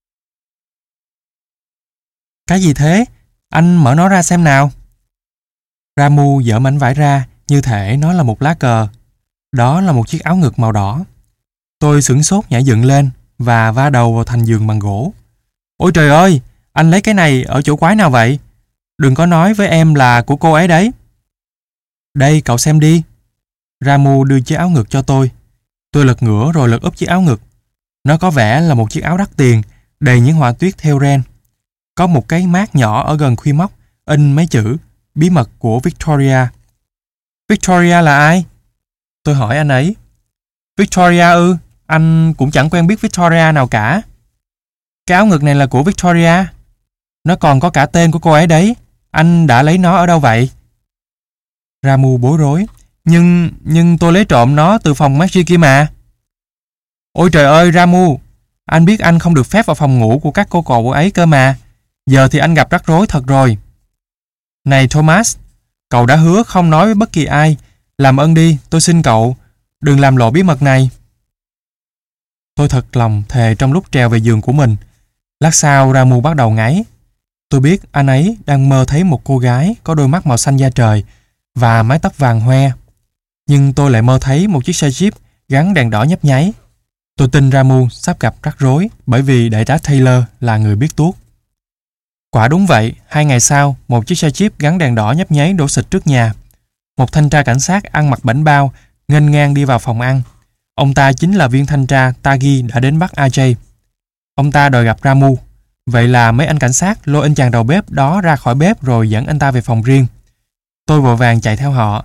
Speaker 1: Cái gì thế? Anh mở nó ra xem nào. Ramu dở mảnh vải ra như thể nó là một lá cờ. Đó là một chiếc áo ngực màu đỏ. Tôi sửng sốt nhảy dựng lên và va đầu vào thành giường bằng gỗ. Ôi trời ơi, anh lấy cái này ở chỗ quái nào vậy? Đừng có nói với em là của cô ấy đấy. Đây, cậu xem đi. Ramu đưa chiếc áo ngực cho tôi. Tôi lật ngửa rồi lật úp chiếc áo ngực. Nó có vẻ là một chiếc áo đắt tiền, đầy những họa tiết thêu ren. Có một cái mác nhỏ ở gần khuy móc, in mấy chữ bí mật của Victoria. Victoria là ai? Tôi hỏi anh ấy. Victoria ư? Anh cũng chẳng quen biết Victoria nào cả. Cái áo ngực này là của Victoria. Nó còn có cả tên của cô ấy đấy. Anh đã lấy nó ở đâu vậy? Ramu bối rối. Nhưng tôi lấy trộm nó từ phòng Maggie kia mà. Ôi trời ơi Ramu, anh biết anh không được phép vào phòng ngủ của các cô cậu ấy cơ mà. Giờ thì anh gặp rắc rối thật rồi. Này Thomas, cậu đã hứa không nói với bất kỳ ai. Làm ơn đi, tôi xin cậu, đừng làm lộ bí mật này. Tôi thật lòng thề trong lúc trèo về giường của mình. Lát sau Ramu bắt đầu ngáy. Tôi biết anh ấy đang mơ thấy một cô gái có đôi mắt màu xanh da trời và mái tóc vàng hoe. Nhưng tôi lại mơ thấy một chiếc xe Jeep gắn đèn đỏ nhấp nháy. Tôi tin Ramu sắp gặp rắc rối bởi vì đại tá Taylor là người biết tuốt. Quả đúng vậy, 2 ngày sau, một chiếc xe Jeep gắn đèn đỏ nhấp nháy đổ xịch trước nhà. Một thanh tra cảnh sát ăn mặc bảnh bao nghênh ngang đi vào phòng ăn. Ông ta chính là viên thanh tra Tagi đã đến bắt AJ. Ông ta đòi gặp Ramu. Vậy là mấy anh cảnh sát lôi anh chàng đầu bếp đó ra khỏi bếp rồi dẫn anh ta về phòng riêng. Tôi vội vàng chạy theo họ.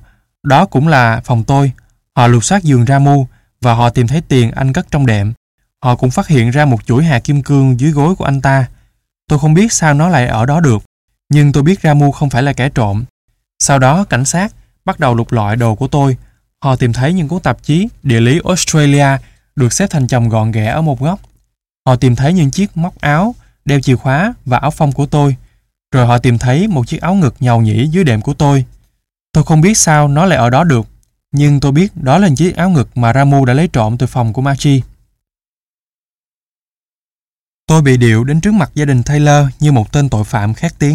Speaker 1: Đó cũng là phòng tôi. Họ lục soát giường Ramu và họ tìm thấy tiền anh cất trong đệm. Họ cũng phát hiện ra một chuỗi hạt kim cương dưới gối của anh ta. Tôi không biết sao nó lại ở đó được, nhưng tôi biết Ramu không phải là kẻ trộm. Sau đó cảnh sát bắt đầu lục lọi đồ của tôi. Họ tìm thấy những cuốn tạp chí địa lý Australia được xếp thành chồng gọn ghẽ ở một góc. Họ tìm thấy những chiếc móc áo, đeo chìa khóa và áo phông của tôi. Rồi họ tìm thấy một chiếc áo ngực nhàu nhĩ dưới đệm của tôi. Tôi không biết sao nó lại ở đó được, nhưng tôi biết đó là chiếc áo ngực mà Ramu đã lấy trộm từ phòng của Margie. Tôi bị điệu đến trước mặt gia đình Taylor như một tên tội phạm khét tiếng.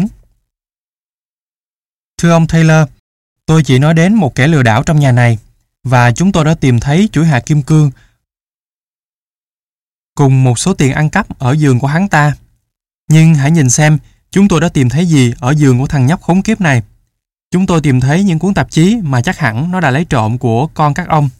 Speaker 1: Thưa ông Taylor, tôi chỉ nói đến một kẻ lừa đảo trong nhà này, và chúng tôi đã tìm thấy chuỗi hạt kim cương cùng một số tiền ăn cắp ở giường của hắn ta. Nhưng hãy nhìn xem chúng tôi đã tìm thấy gì ở giường của thằng nhóc khốn kiếp này. Chúng tôi tìm thấy những cuốn tạp chí mà chắc hẳn nó đã lấy trộm của con các ông.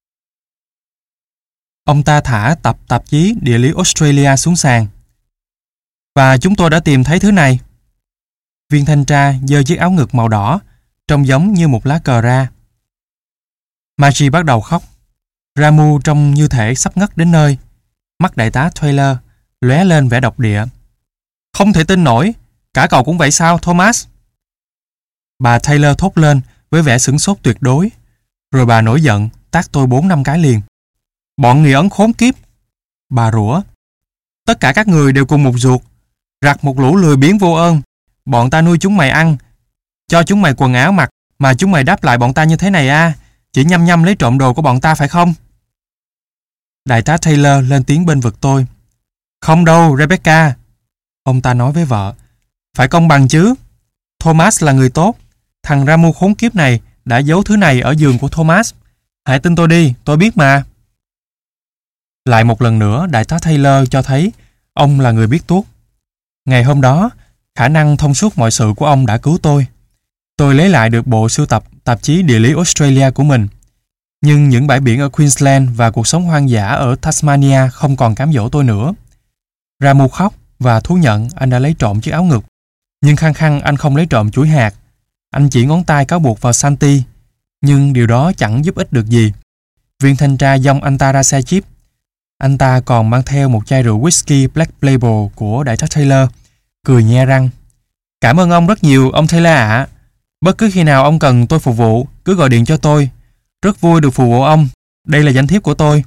Speaker 1: Ông ta thả tập tạp chí địa lý Australia xuống sàn. Và chúng tôi đã tìm thấy thứ này. Viên thanh tra giơ chiếc áo ngực màu đỏ, trông giống như một lá cờ ra. Margie bắt đầu khóc. Ramu trông như thể sắp ngất đến nơi. Mắt đại tá Taylor lóe lên vẻ độc địa. Không thể tin nổi, cả cậu cũng vậy sao, Thomas? Bà Taylor thốt lên với vẻ sửng sốt tuyệt đối. Rồi bà nổi giận, tát tôi 4-5 cái liền. Bọn nghỉ ấn khốn kiếp! Bà rủa. Tất cả các người đều cùng một ruột. Rặt một lũ lười biếng vô ơn. Bọn ta nuôi chúng mày ăn, cho chúng mày quần áo mặc, mà chúng mày đáp lại bọn ta như thế này à? Chỉ nhăm nhăm lấy trộm đồ của bọn ta phải không? Đại tá Taylor lên tiếng bên vực tôi. Không đâu, Rebecca. Ông ta nói với vợ. Phải công bằng chứ. Thomas là người tốt. Thằng Ramu khốn kiếp này đã giấu thứ này ở giường của Thomas. Hãy tin tôi đi, tôi biết mà. Lại một lần nữa, đại tá Taylor cho thấy ông là người biết tuốt. Ngày hôm đó, khả năng thông suốt mọi sự của ông đã cứu tôi. Tôi lấy lại được bộ sưu tập tạp chí địa lý Australia của mình. Nhưng những bãi biển ở Queensland và cuộc sống hoang dã ở Tasmania không còn cám dỗ tôi nữa. Ramu khóc và thú nhận anh đã lấy trộm chiếc áo ngực. Nhưng khăng khăng anh không lấy trộm chuỗi hạt. Anh chỉ ngón tay cáo buộc vào Santi. Nhưng điều đó chẳng giúp ích được gì. Viên thanh tra dong anh ta ra xe jeep. Anh ta còn mang theo một chai rượu whisky Black Label của đại tá Taylor, cười nhe răng. Cảm ơn ông rất nhiều, ông Taylor ạ. Bất cứ khi nào ông cần tôi phục vụ, cứ gọi điện cho tôi. Rất vui được phục vụ ông. Đây là danh thiếp của tôi.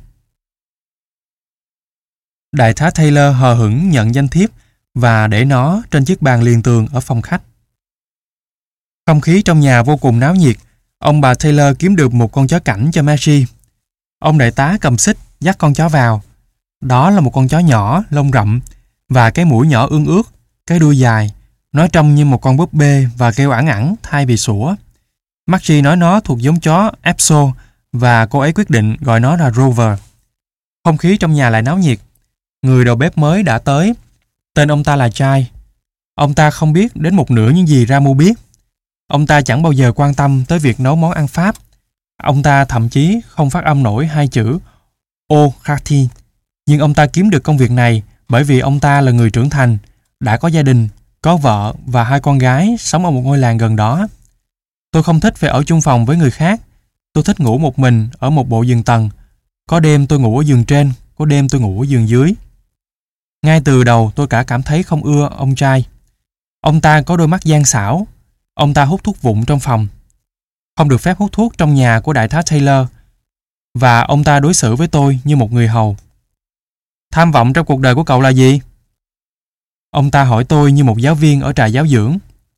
Speaker 1: Đại tá Taylor hờ hững nhận danh thiếp và để nó trên chiếc bàn liền tường ở phòng khách. Không khí trong nhà vô cùng náo nhiệt. Ông bà Taylor kiếm được một con chó cảnh cho Margie. Ông đại tá cầm xích dắt con chó vào. Đó là một con chó nhỏ, lông rậm và cái mũi nhỏ ương ướt, cái đuôi dài. Nó trông như một con búp bê và kêu ẳng ẳng thay vì sủa. Margie nói nó thuộc giống chó Apso và cô ấy quyết định gọi nó là Rover. Không khí trong nhà lại náo nhiệt. Người đầu bếp mới đã tới. Tên ông ta là Chai. Ông ta không biết đến một nửa những gì Ramu biết. Ông ta chẳng bao giờ quan tâm tới việc nấu món ăn Pháp. Ông ta thậm chí không phát âm nổi hai chữ Au Khati. Nhưng ông ta kiếm được công việc này bởi vì ông ta là người trưởng thành, đã có gia đình, có vợ và 2 con gái sống ở một ngôi làng gần đó. Tôi không thích phải ở chung phòng với người khác. Tôi thích ngủ một mình ở một bộ giường tầng. Có đêm tôi ngủ ở giường trên, có đêm tôi ngủ ở giường dưới. Ngay từ đầu tôi cả cảm thấy không ưa ông trai. Ông ta có đôi mắt gian xảo. Ông ta hút thuốc vụng trong phòng. Không được phép hút thuốc trong nhà của đại tá Taylor. Và ông ta đối xử với tôi như một người hầu. Tham vọng trong cuộc đời của cậu là gì? Ông ta hỏi tôi như một giáo viên ở trại giáo dưỡng.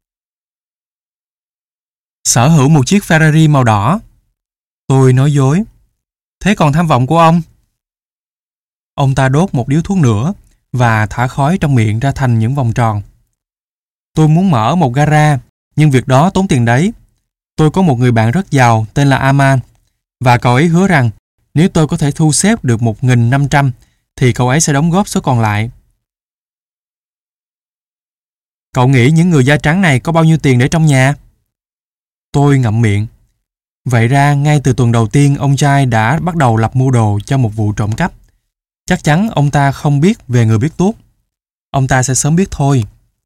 Speaker 1: Sở hữu một chiếc Ferrari màu đỏ. Tôi nói dối. Thế còn tham vọng của ông? Ông ta đốt một điếu thuốc nữa và thả khói trong miệng ra thành những vòng tròn. Tôi muốn mở một gara, nhưng việc đó tốn tiền đấy. Tôi có một người bạn rất giàu tên là Aman, và cậu ấy hứa rằng nếu tôi có thể thu xếp được 1.500 thì cậu ấy sẽ đóng góp số còn lại. Cậu nghĩ những người da trắng này có bao nhiêu tiền để trong nhà? Tôi ngậm miệng. Vậy ra ngay từ tuần đầu tiên ông trai đã bắt đầu lập mưu đồ cho một vụ trộm cắp. Chắc chắn ông ta không biết về người biết tuốt. Ông ta sẽ sớm biết thôi.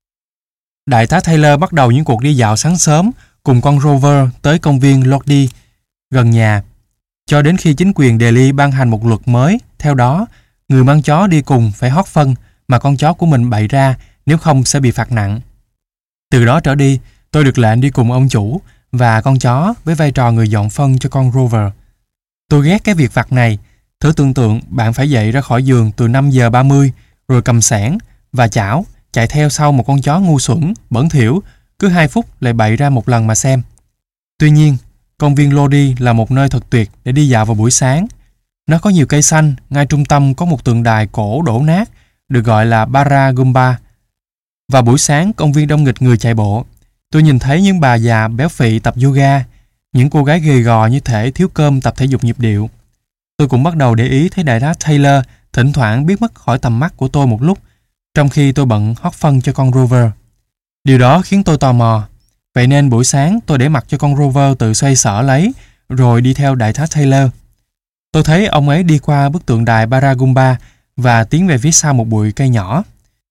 Speaker 1: Đại tá Taylor bắt đầu những cuộc đi dạo sáng sớm cùng con Rover tới công viên Lodi gần nhà, cho đến khi chính quyền Delhi ban hành một luật mới. Theo đó, người mang chó đi cùng phải hót phân mà con chó của mình bày ra, nếu không sẽ bị phạt nặng. Từ đó trở đi, tôi được lệnh đi cùng ông chủ và con chó với vai trò người dọn phân cho con Rover. Tôi ghét cái việc vặt này. Thử tưởng tượng bạn phải dậy ra khỏi giường từ 5:30 rồi cầm xẻng và chảo chạy theo sau một con chó ngu xuẩn, bẩn thỉu, cứ 2 phút lại bậy ra một lần mà xem. Tuy nhiên, công viên Lodi là một nơi thật tuyệt để đi dạo vào buổi sáng. Nó có nhiều cây xanh, ngay trung tâm có một tượng đài cổ đổ nát được gọi là Baragumba. Vào buổi sáng, công viên đông nghịch người chạy bộ. Tôi nhìn thấy những bà già béo phì tập yoga, những cô gái gầy gò như thể thiếu cơm tập thể dục nhịp điệu. Tôi cũng bắt đầu để ý thấy đại tá Taylor thỉnh thoảng biến mất khỏi tầm mắt của tôi một lúc, trong khi tôi bận hót phân cho con Rover. Điều đó khiến tôi tò mò. Vậy nên buổi sáng tôi để mặc cho con Rover tự xoay sở lấy, rồi đi theo đại tá Taylor. Tôi thấy ông ấy đi qua bức tượng đài Baragumba và tiến về phía sau một bụi cây nhỏ.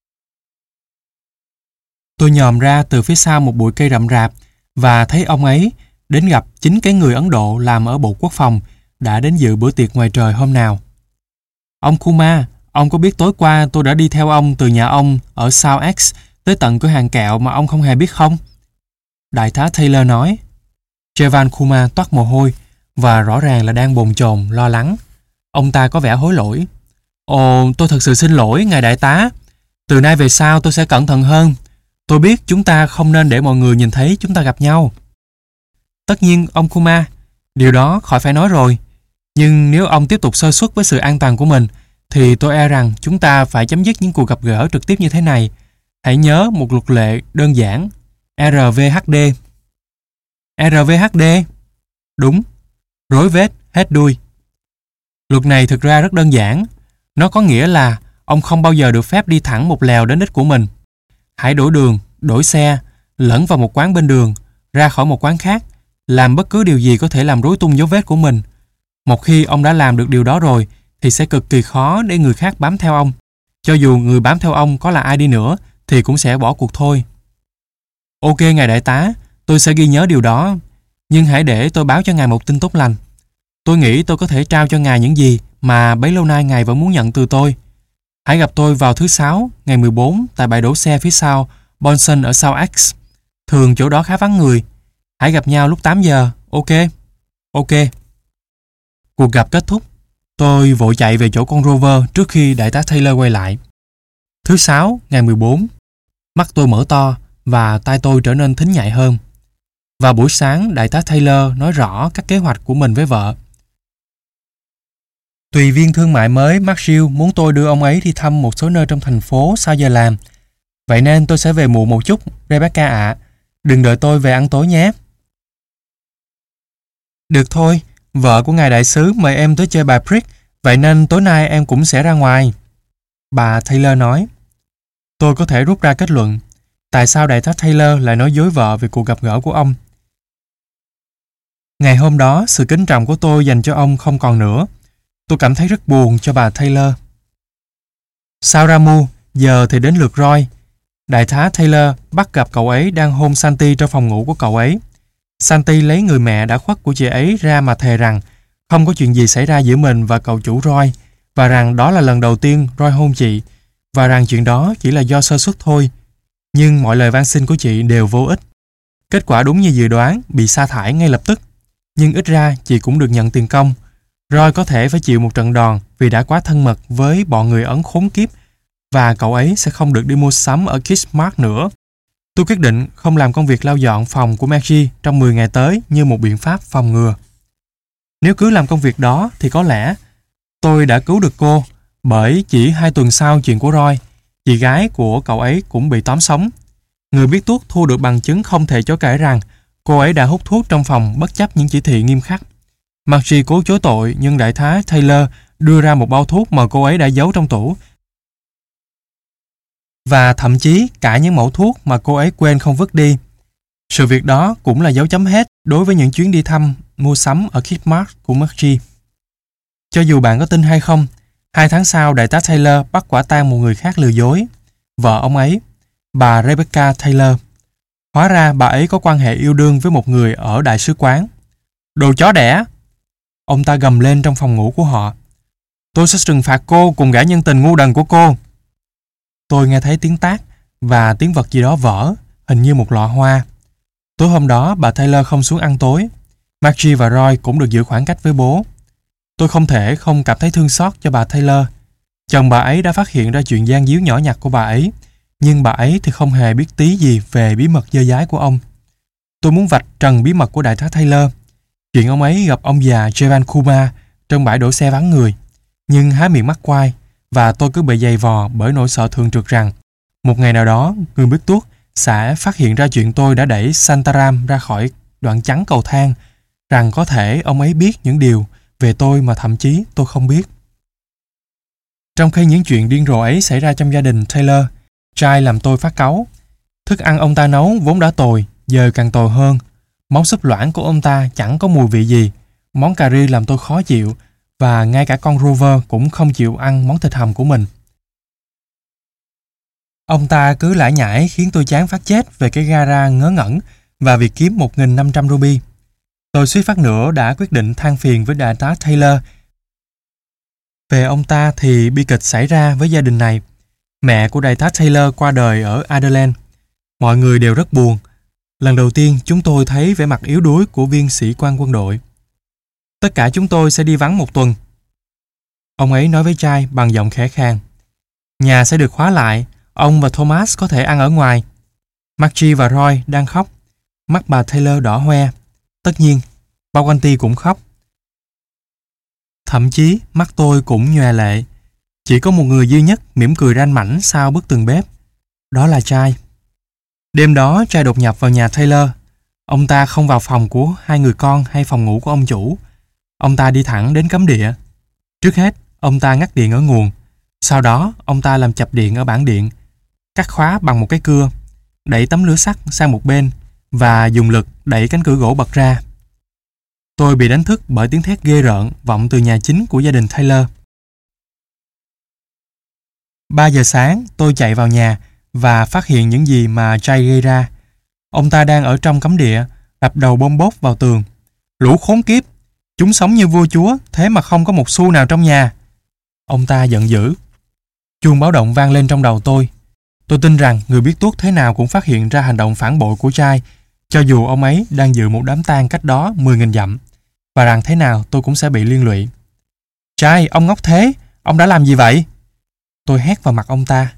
Speaker 1: Tôi nhòm ra từ phía sau một bụi cây rậm rạp và thấy ông ấy đến gặp chính cái người Ấn Độ làm ở Bộ Quốc phòng đã đến dự bữa tiệc ngoài trời hôm nào. Ông Kumar, ông có biết tối qua tôi đã đi theo ông từ nhà ông ở South X tới tận cửa hàng kẹo mà ông không hề biết không? Đại tá Taylor nói. Javan Kumar toát mồ hôi và rõ ràng là đang bồn chồn, lo lắng. Ông ta có vẻ hối lỗi. Ồ, tôi thật sự xin lỗi, ngài đại tá. Từ nay về sau tôi sẽ cẩn thận hơn. Tôi biết chúng ta không nên để mọi người nhìn thấy chúng ta gặp nhau. Tất nhiên, ông Kumar, điều đó khỏi phải nói rồi. Nhưng nếu ông tiếp tục sơ suất với sự an toàn của mình, thì tôi e rằng chúng ta phải chấm dứt những cuộc gặp gỡ trực tiếp như thế này. Hãy nhớ một luật lệ đơn giản. RVHD. RVHD? Đúng. Rối vết, hết đuôi. Luật này thực ra rất đơn giản. Nó có nghĩa là ông không bao giờ được phép đi thẳng một lèo đến đích của mình. Hãy đổi đường, đổi xe, lẫn vào một quán bên đường, ra khỏi một quán khác, làm bất cứ điều gì có thể làm rối tung dấu vết của mình. Một khi ông đã làm được điều đó rồi, thì sẽ cực kỳ khó để người khác bám theo ông. Cho dù người bám theo ông có là ai đi nữa, thì cũng sẽ bỏ cuộc thôi. Ok ngài đại tá, tôi sẽ ghi nhớ điều đó. Nhưng hãy để tôi báo cho ngài một tin tốt lành. Tôi nghĩ tôi có thể trao cho ngài những gì mà bấy lâu nay ngài vẫn muốn nhận từ tôi. Hãy gặp tôi vào thứ Sáu, ngày 14 tại bãi đổ xe phía sau Bonson ở South X. Thường chỗ đó khá vắng người. Hãy gặp nhau lúc 8 giờ, ok? Ok. Cuộc gặp kết thúc. Tôi vội chạy về chỗ con Rover trước khi đại tá Taylor quay lại. Thứ Sáu, ngày 14. Mắt tôi mở to và tai tôi trở nên thính nhạy hơn. Vào buổi sáng, đại tá Taylor nói rõ các kế hoạch của mình với vợ. Tùy viên thương mại mới Marshall muốn tôi đưa ông ấy đi thăm một số nơi trong thành phố sau giờ làm. Vậy nên tôi sẽ về muộn một chút, Rebecca ạ. Đừng đợi tôi về ăn tối nhé. Được thôi, vợ của ngài đại sứ mời em tới chơi bài Prick, vậy nên tối nay em cũng sẽ ra ngoài. Bà Taylor nói. Tôi có thể rút ra kết luận. Tại sao đại tá Taylor lại nói dối vợ về cuộc gặp gỡ của ông? Ngày hôm đó, sự kính trọng của tôi dành cho ông không còn nữa. Tôi cảm thấy rất buồn cho bà Taylor. Sau Ramu, giờ thì đến lượt Roy. Đại tá Taylor bắt gặp cậu ấy đang hôn Santi trong phòng ngủ của cậu ấy. Santi lấy người mẹ đã khuất của chị ấy ra mà thề rằng không có chuyện gì xảy ra giữa mình và cậu chủ Roy, và rằng đó là lần đầu tiên Roy hôn chị, và rằng chuyện đó chỉ là do sơ suất thôi. Nhưng mọi lời van xin của chị đều vô ích. Kết quả đúng như dự đoán, bị sa thải ngay lập tức. Nhưng ít ra chị cũng được nhận tiền công. Roy có thể phải chịu một trận đòn vì đã quá thân mật với bọn người Ấn khốn kiếp, và cậu ấy sẽ không được đi mua sắm ở Kissmark nữa. Tôi quyết định không làm công việc lau dọn phòng của Maggie trong 10 ngày tới như một biện pháp phòng ngừa. Nếu cứ làm công việc đó thì có lẽ tôi đã cứu được cô, bởi chỉ 2 tuần sau chuyện của Roy, chị gái của cậu ấy cũng bị tóm sống. Người biết tuốt thu được bằng chứng không thể chối cãi rằng cô ấy đã hút thuốc trong phòng bất chấp những chỉ thị nghiêm khắc. Margie cố chối tội, nhưng đại tá Taylor đưa ra một bao thuốc mà cô ấy đã giấu trong tủ, và thậm chí cả những mẫu thuốc mà cô ấy quên không vứt đi. Sự việc đó cũng là dấu chấm hết đối với những chuyến đi thăm, mua sắm ở Kissmark của Margie. Cho dù bạn có tin hay không, 2 tháng sau đại tá Taylor bắt quả tang một người khác lừa dối. Vợ ông ấy, bà Rebecca Taylor. Hóa ra bà ấy có quan hệ yêu đương với một người ở đại sứ quán. Đồ chó đẻ, Ông ta gầm lên trong phòng ngủ của họ. Tôi sẽ trừng phạt cô cùng gã nhân tình ngu đần của cô. Tôi nghe thấy tiếng tát và tiếng vật gì đó vỡ, hình như một lọ hoa. Tối hôm đó, bà Taylor không xuống ăn tối. Margie và Roy cũng được giữ khoảng cách với bố. Tôi không thể không cảm thấy thương xót cho bà Taylor. Chồng bà ấy đã phát hiện ra chuyện gian díu nhỏ nhặt của bà ấy, nhưng bà ấy thì không hề biết tí gì về bí mật dơ dái của ông. Tôi muốn vạch trần bí mật của đại tá Taylor. Chuyện ông ấy gặp ông già Jevan Kumar trong bãi đổ xe vắng người, nhưng há miệng mắc quai, và tôi cứ bị giày vò bởi nỗi sợ thường trực rằng một ngày nào đó người biết tuốt sẽ phát hiện ra chuyện tôi đã đẩy Santaram ra khỏi đoạn chắn cầu thang, rằng có thể ông ấy biết những điều về tôi mà thậm chí tôi không biết. Trong khi những chuyện điên rồ ấy xảy ra trong gia đình Taylor, Chai làm tôi phát cáu. Thức ăn ông ta nấu vốn đã tồi, giờ càng tồi hơn. Món súp loãng của ông ta chẳng có mùi vị gì. Món cà ri làm tôi khó chịu, và ngay cả con Rover cũng không chịu ăn món thịt hầm của mình. Ông ta cứ lải nhải khiến tôi chán phát chết về cái gara ngớ ngẩn và việc kiếm 1.500 ruby. Tôi suýt phát nữa đã quyết định than phiền với đại tá Taylor. Về ông ta thì bi kịch xảy ra với gia đình này. Mẹ của đại tá Taylor qua đời ở Adelaide. Mọi người đều rất buồn. Lần đầu tiên chúng tôi thấy vẻ mặt yếu đuối của viên sĩ quan quân đội. Tất cả chúng tôi sẽ đi vắng một tuần. Ông ấy nói với Chai bằng giọng khẽ khàng. Nhà sẽ được khóa lại. Ông và Thomas có thể ăn ở ngoài. Margie và Roy đang khóc. Mắt bà Taylor đỏ hoe. Tất nhiên, Bounty cũng khóc. Thậm chí mắt tôi cũng nhòe lệ. Chỉ có một người duy nhất mỉm cười ranh mãnh sau bức tường bếp. Đó là Chai. Đêm đó Chai đột nhập vào nhà Taylor. Ông ta không vào phòng của hai người con hay phòng ngủ của ông chủ. Ông ta đi thẳng đến cắm địa. Trước hết, ông ta ngắt điện ở nguồn. Sau đó, ông ta làm chập điện ở bảng điện, cắt khóa bằng một cái cưa, đẩy tấm lưới sắt sang một bên và dùng lực đẩy cánh cửa gỗ bật ra. Tôi bị đánh thức bởi tiếng thét ghê rợn vọng từ nhà chính của gia đình Taylor. 3 giờ sáng, tôi chạy vào nhà và phát hiện những gì mà Jay gây ra. Ông ta đang ở trong cấm địa, đập đầu bôm bốp vào tường. Lũ khốn kiếp! Chúng sống như vua chúa, thế mà không có một xu nào trong nhà. Ông ta giận dữ. Chuông báo động vang lên trong đầu tôi. Tôi tin rằng người biết tuốt thế nào cũng phát hiện ra hành động phản bội của Chai, cho dù ông ấy đang dự một đám tang cách đó 10.000 dặm, và rằng thế nào tôi cũng sẽ bị liên lụy. Chai, ông ngốc thế! Ông đã làm gì vậy? Tôi hét vào mặt ông ta.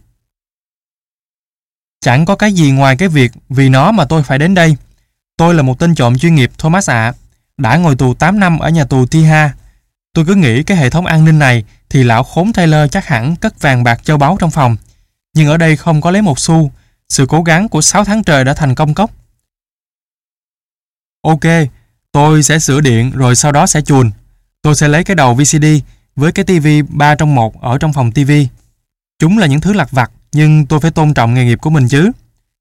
Speaker 1: Chẳng có cái gì ngoài cái việc vì nó mà tôi phải đến đây. Tôi là một tên trộm chuyên nghiệp, Thomas ạ. Đã ngồi tù 8 năm ở nhà tù Tiha. Tôi cứ nghĩ cái hệ thống an ninh này thì lão khốn Taylor chắc hẳn cất vàng bạc châu báu trong phòng. Nhưng ở đây không có lấy một xu. Sự cố gắng của 6 tháng trời đã thành công cốc. Ok, tôi sẽ sửa điện rồi sau đó sẽ chùn. Tôi sẽ lấy cái đầu VCD với cái tivi 3 trong 1 ở trong phòng tivi. Chúng là những thứ lặt vặt, nhưng tôi phải tôn trọng nghề nghiệp của mình chứ.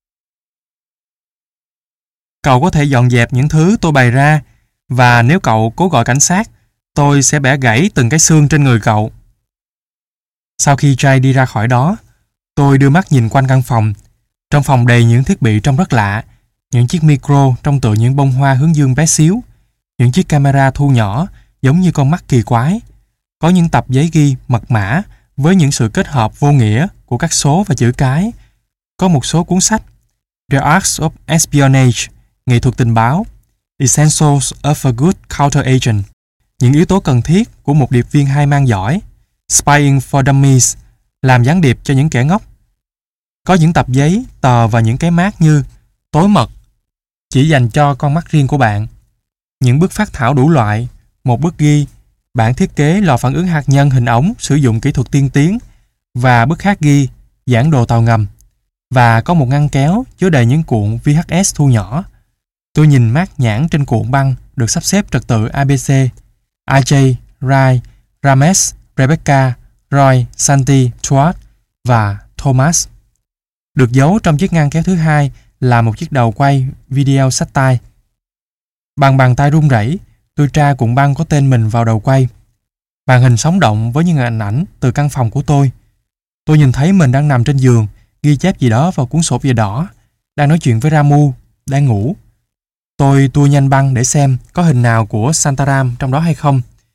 Speaker 1: Cậu có thể dọn dẹp những thứ tôi bày ra, và nếu cậu cố gọi cảnh sát, tôi sẽ bẻ gãy từng cái xương trên người cậu. Sau khi Jay đi ra khỏi đó, tôi đưa mắt nhìn quanh căn phòng. Trong phòng đầy những thiết bị trông rất lạ, những chiếc micro trông tựa những bông hoa hướng dương bé xíu, những chiếc camera thu nhỏ giống như con mắt kỳ quái. Có những tập giấy ghi mật mã với những sự kết hợp vô nghĩa của các số và chữ cái. Có một số cuốn sách: The Arts of Espionage, nghệ thuật tình báo, Essentials of a Good Counteragent, những yếu tố cần thiết của một điệp viên hai mang giỏi, Spying for Dummies, làm gián điệp cho những kẻ ngốc. Có những tập giấy, tờ và những cái mác như tối mật, chỉ dành cho con mắt riêng của bạn. Những bức phác thảo đủ loại, một bức ghi, bản thiết kế lò phản ứng hạt nhân hình ống sử dụng kỹ thuật tiên tiến, và bức khác ghi, giảng đồ tàu ngầm. Và có một ngăn kéo chứa đầy những cuộn VHS thu nhỏ. Tôi nhìn mác nhãn trên cuộn băng được sắp xếp trật tự ABC, AJ, Rai, Ramesh, Rebecca, Roy, Santi, Stuart và Thomas. Được giấu trong chiếc ngăn kéo thứ hai là một chiếc đầu quay video sách tay. Bằng bàn tay run rẩy, tôi tra cuộn băng có tên mình vào đầu quay. Màn hình sống động với những hình ảnh từ căn phòng của tôi. Tôi nhìn thấy mình đang nằm trên giường, ghi chép gì đó vào cuốn sổ bìa đỏ, đang nói chuyện với Ramu, đang ngủ. Tôi tua nhanh băng để xem có hình nào của Santaram trong đó hay không.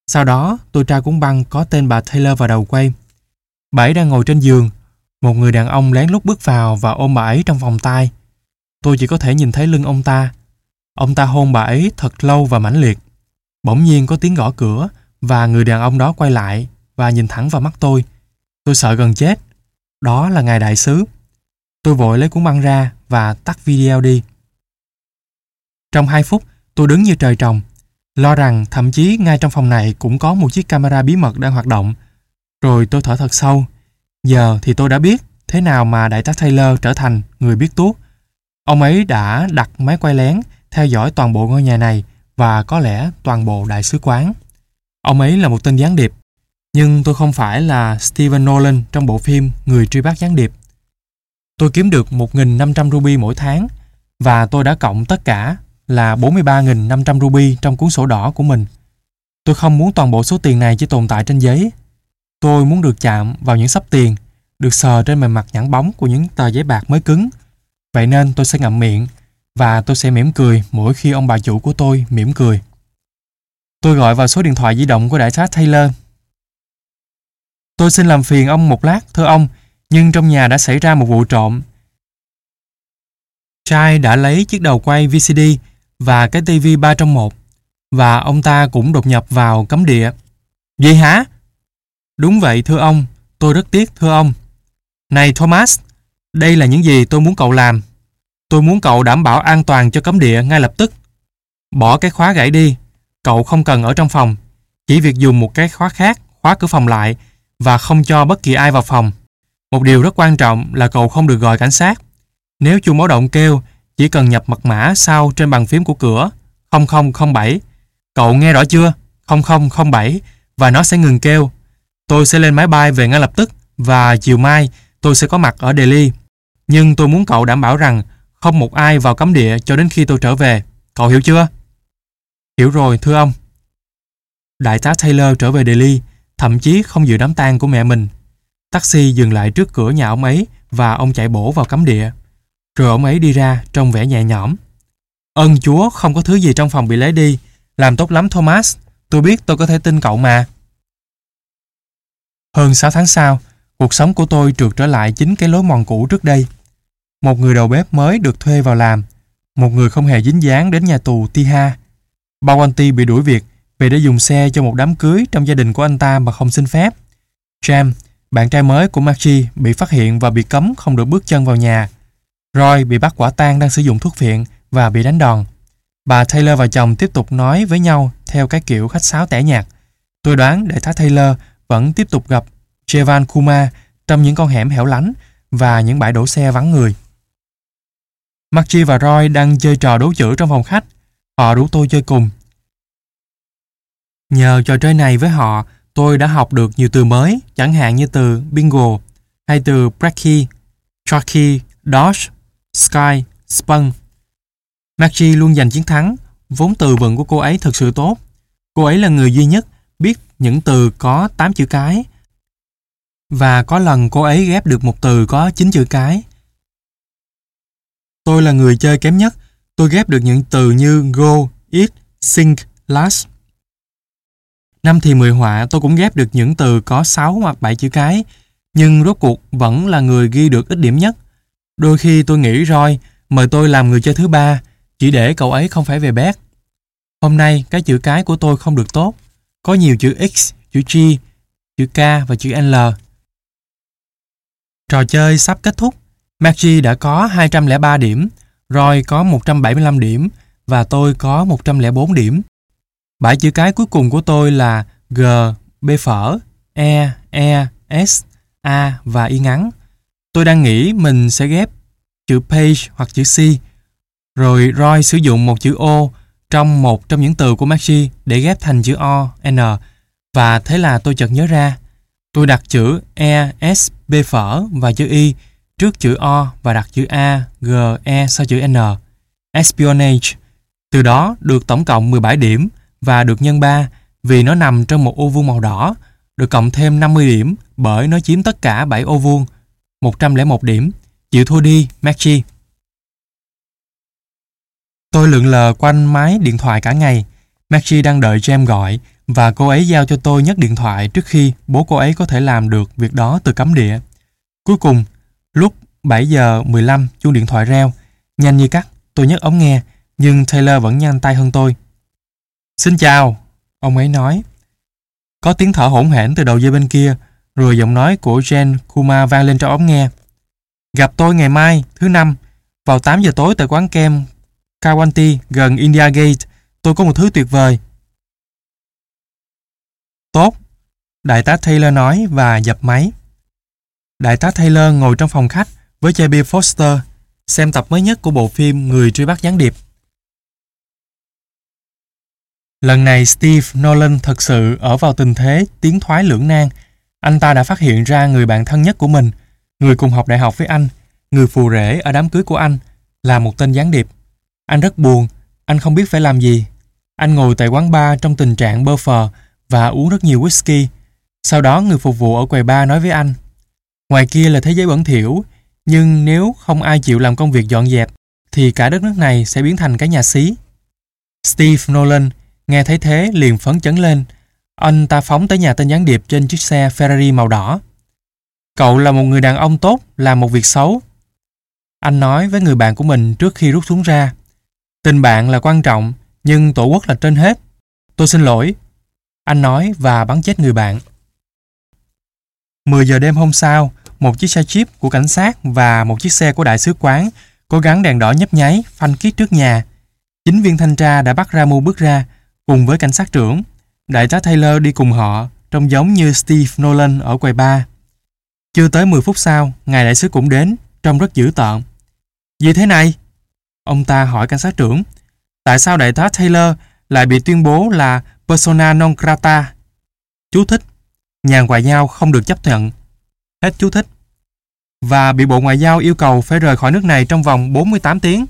Speaker 1: Sau đó, tôi tra cuốn băng có tên bà Taylor vào đầu quay. Bà ấy đang ngồi trên giường. Một người đàn ông lén lút bước vào và ôm bà ấy trong vòng tay. Tôi chỉ có thể nhìn thấy lưng ông ta. Ông ta hôn bà ấy thật lâu và mãnh liệt. Bỗng nhiên có tiếng gõ cửa và người đàn ông đó quay lại và nhìn thẳng vào mắt tôi. Tôi sợ gần chết. Đó là ngài đại sứ. Tôi vội lấy cuốn băng ra và tắt video đi. Trong 2 phút, tôi đứng như trời trồng, lo rằng thậm chí ngay trong phòng này cũng có một chiếc camera bí mật đang hoạt động. Rồi tôi thở thật sâu. Giờ thì tôi đã biết thế nào mà đại tá Taylor trở thành người biết tuốt. Ông ấy đã đặt máy quay lén theo dõi toàn bộ ngôi nhà này và có lẽ toàn bộ đại sứ quán. Ông ấy là một tên gián điệp. Nhưng tôi không phải là Stephen Nolan trong bộ phim Người truy bắt gián điệp. Tôi kiếm được 1.500 ruby mỗi tháng và tôi đã cộng tất cả là 43.500 ruby trong cuốn sổ đỏ của mình. Tôi không muốn toàn bộ số tiền này chỉ tồn tại trên giấy. Tôi muốn được chạm vào những xấp tiền, được sờ trên bề mặt nhẵn bóng của những tờ giấy bạc mới cứng. Vậy nên tôi sẽ ngậm miệng và tôi sẽ mỉm cười mỗi khi ông bà chủ của tôi mỉm cười. Tôi gọi vào số điện thoại di động của đại tá Taylor. Tôi xin làm phiền ông một lát, thưa ông, nhưng trong nhà đã xảy ra một vụ trộm. Trai đã lấy chiếc đầu quay VCD và cái TV 3 trong 1 và ông ta cũng đột nhập vào cấm địa. Gì hả? Đúng vậy thưa ông, tôi rất tiếc thưa ông. Này Thomas, đây là những gì tôi muốn cậu làm. Tôi muốn cậu đảm bảo an toàn cho cấm địa ngay lập tức. Bỏ cái khóa gãy đi, cậu không cần ở trong phòng. Chỉ việc dùng một cái khóa khác khóa cửa phòng lại và không cho bất kỳ ai vào phòng. Một điều rất quan trọng là cậu không được gọi cảnh sát. Nếu chuông báo động kêu, chỉ cần nhập mật mã sau trên bàn phím của cửa 0007. Cậu nghe rõ chưa? 0007 và nó sẽ ngừng kêu. Tôi sẽ lên máy bay về ngay lập tức và chiều mai tôi sẽ có mặt ở Delhi. Nhưng tôi muốn cậu đảm bảo rằng không một ai vào cấm địa cho đến khi tôi trở về. Cậu hiểu chưa? Hiểu rồi thưa ông. Đại tá Taylor trở về Delhi, thậm chí không dự đám tang của mẹ mình. Taxi dừng lại trước cửa nhà ông ấy và ông chạy bổ vào cấm địa. Rồi ông ấy đi ra trông vẻ nhẹ nhõm. Ơn Chúa không có thứ gì trong phòng bị lấy đi. Làm tốt lắm Thomas. Tôi biết tôi có thể tin cậu mà. Hơn 6 tháng sau, cuộc sống của tôi trượt trở lại chính cái lối mòn cũ trước đây. Một người đầu bếp mới được thuê vào làm. Một người không hề dính dáng đến nhà tù Tiha. Bounty bị đuổi việc vì đã dùng xe cho một đám cưới trong gia đình của anh ta mà không xin phép. James, bạn trai mới của Margie, bị phát hiện và bị cấm không được bước chân vào nhà. Roy bị bắt quả tang đang sử dụng thuốc phiện và bị đánh đòn. Bà Taylor và chồng tiếp tục nói với nhau theo cái kiểu khách sáo tẻ nhạt. Tôi đoán đại tá Taylor vẫn tiếp tục gặp Jeevan Kumar trong những con hẻm hẻo lánh và những bãi đổ xe vắng người. Margie và Roy đang chơi trò đố chữ trong phòng khách. Họ rủ tôi chơi cùng. Nhờ trò chơi này với họ, tôi đã học được nhiều từ mới, chẳng hạn như từ bingo hay từ brekkie, chalky, dodge, sky, spun. Margie luôn giành chiến thắng, vốn từ vựng của cô ấy thực sự tốt. Cô ấy là người duy nhất biết những từ có 8 chữ cái và có lần cô ấy ghép được một từ có 9 chữ cái. Tôi là người chơi kém nhất, tôi ghép được những từ như go, eat, sing, last. Năm thì 10 họa tôi cũng ghép được những từ có 6 hoặc 7 chữ cái, nhưng rốt cuộc vẫn là người ghi được ít điểm nhất. Đôi khi tôi nghĩ Roy mời tôi làm người chơi thứ ba, chỉ để cậu ấy không phải về bét. Hôm nay cái chữ cái của tôi không được tốt, có nhiều chữ X, chữ G, chữ K và chữ L. Trò chơi sắp kết thúc. Margie đã có 203 điểm, Roy có 175 điểm và tôi có 104 điểm. Bãi chữ cái cuối cùng của tôi là G, B phở, E, S, A và Y ngắn. Tôi đang nghĩ mình sẽ ghép chữ page hoặc chữ C. Rồi Roy sử dụng một chữ O trong một trong những từ của Margie để ghép thành chữ O, N. Và thế là tôi chợt nhớ ra. Tôi đặt chữ E, S, B phở và chữ Y trước chữ O và đặt chữ A, G, E sau chữ N. Espionage. Từ đó được tổng cộng 17 điểm và được nhân 3 vì nó nằm trong một ô vuông màu đỏ, được cộng thêm 50 điểm bởi nó chiếm tất cả 7 ô vuông. 101 điểm. Chịu thua đi, Margie. Tôi lượn lờ quanh máy điện thoại cả ngày. Margie đang đợi James gọi và cô ấy giao cho tôi nhấc điện thoại trước khi bố cô ấy có thể làm được việc đó từ cấm địa. Cuối cùng, lúc 7 giờ 15 chuông điện thoại reo, nhanh như cắt, tôi nhấc ống nghe, nhưng Taylor vẫn nhanh tay hơn tôi. "Xin chào," ông ấy nói. Có tiếng thở hổn hển từ đầu dây bên kia, rồi giọng nói của Jen Kumar vang lên trong ống nghe. "Gặp tôi ngày mai, thứ Năm, vào 8 giờ tối tại quán kem Kawanti gần India Gate. Tôi có một thứ tuyệt vời." "Tốt," đại tá Taylor nói và dập máy. Đại tá Taylor ngồi trong phòng khách với chai bia Foster, xem tập mới nhất của bộ phim Người truy bắt gián điệp. Lần này Steve Nolan thật sự ở vào tình thế tiến thoái lưỡng nan. Anh ta đã phát hiện ra người bạn thân nhất của mình, người cùng học đại học với anh, người phù rể ở đám cưới của anh, là một tên gián điệp. Anh rất buồn, anh không biết phải làm gì. Anh ngồi tại quán bar trong tình trạng bơ phờ và uống rất nhiều whisky. Sau đó người phục vụ ở quầy bar nói với anh, ngoài kia là thế giới bẩn thỉu, nhưng nếu không ai chịu làm công việc dọn dẹp, thì cả đất nước này sẽ biến thành cái nhà xí. Steve Nolan nghe thấy thế liền phấn chấn lên. Anh ta phóng tới nhà tên gián điệp trên chiếc xe Ferrari màu đỏ. "Cậu là một người đàn ông tốt, làm một việc xấu," anh nói với người bạn của mình trước khi rút súng ra. "Tình bạn là quan trọng, nhưng tổ quốc là trên hết. Tôi xin lỗi," anh nói và bắn chết người bạn. 10 giờ đêm hôm sau, một chiếc xe Jeep của cảnh sát và một chiếc xe của đại sứ quán có gắn đèn đỏ nhấp nháy phanh kít trước nhà. 9 viên thanh tra đã bắt Ramu bước ra, cùng với cảnh sát trưởng. Đại tá Taylor đi cùng họ, trông giống như Steve Nolan ở quầy bar. Chưa tới 10 phút sau, ngài đại sứ cũng đến, trông rất dữ tợn. "Gì thế này?" ông ta hỏi cảnh sát trưởng. "Tại sao đại tá Taylor lại bị tuyên bố là persona non grata?" Chú thích: nhà ngoại giao không được chấp nhận. Hết chú thích. "Và bị Bộ Ngoại giao yêu cầu phải rời khỏi nước này trong vòng 48 tiếng.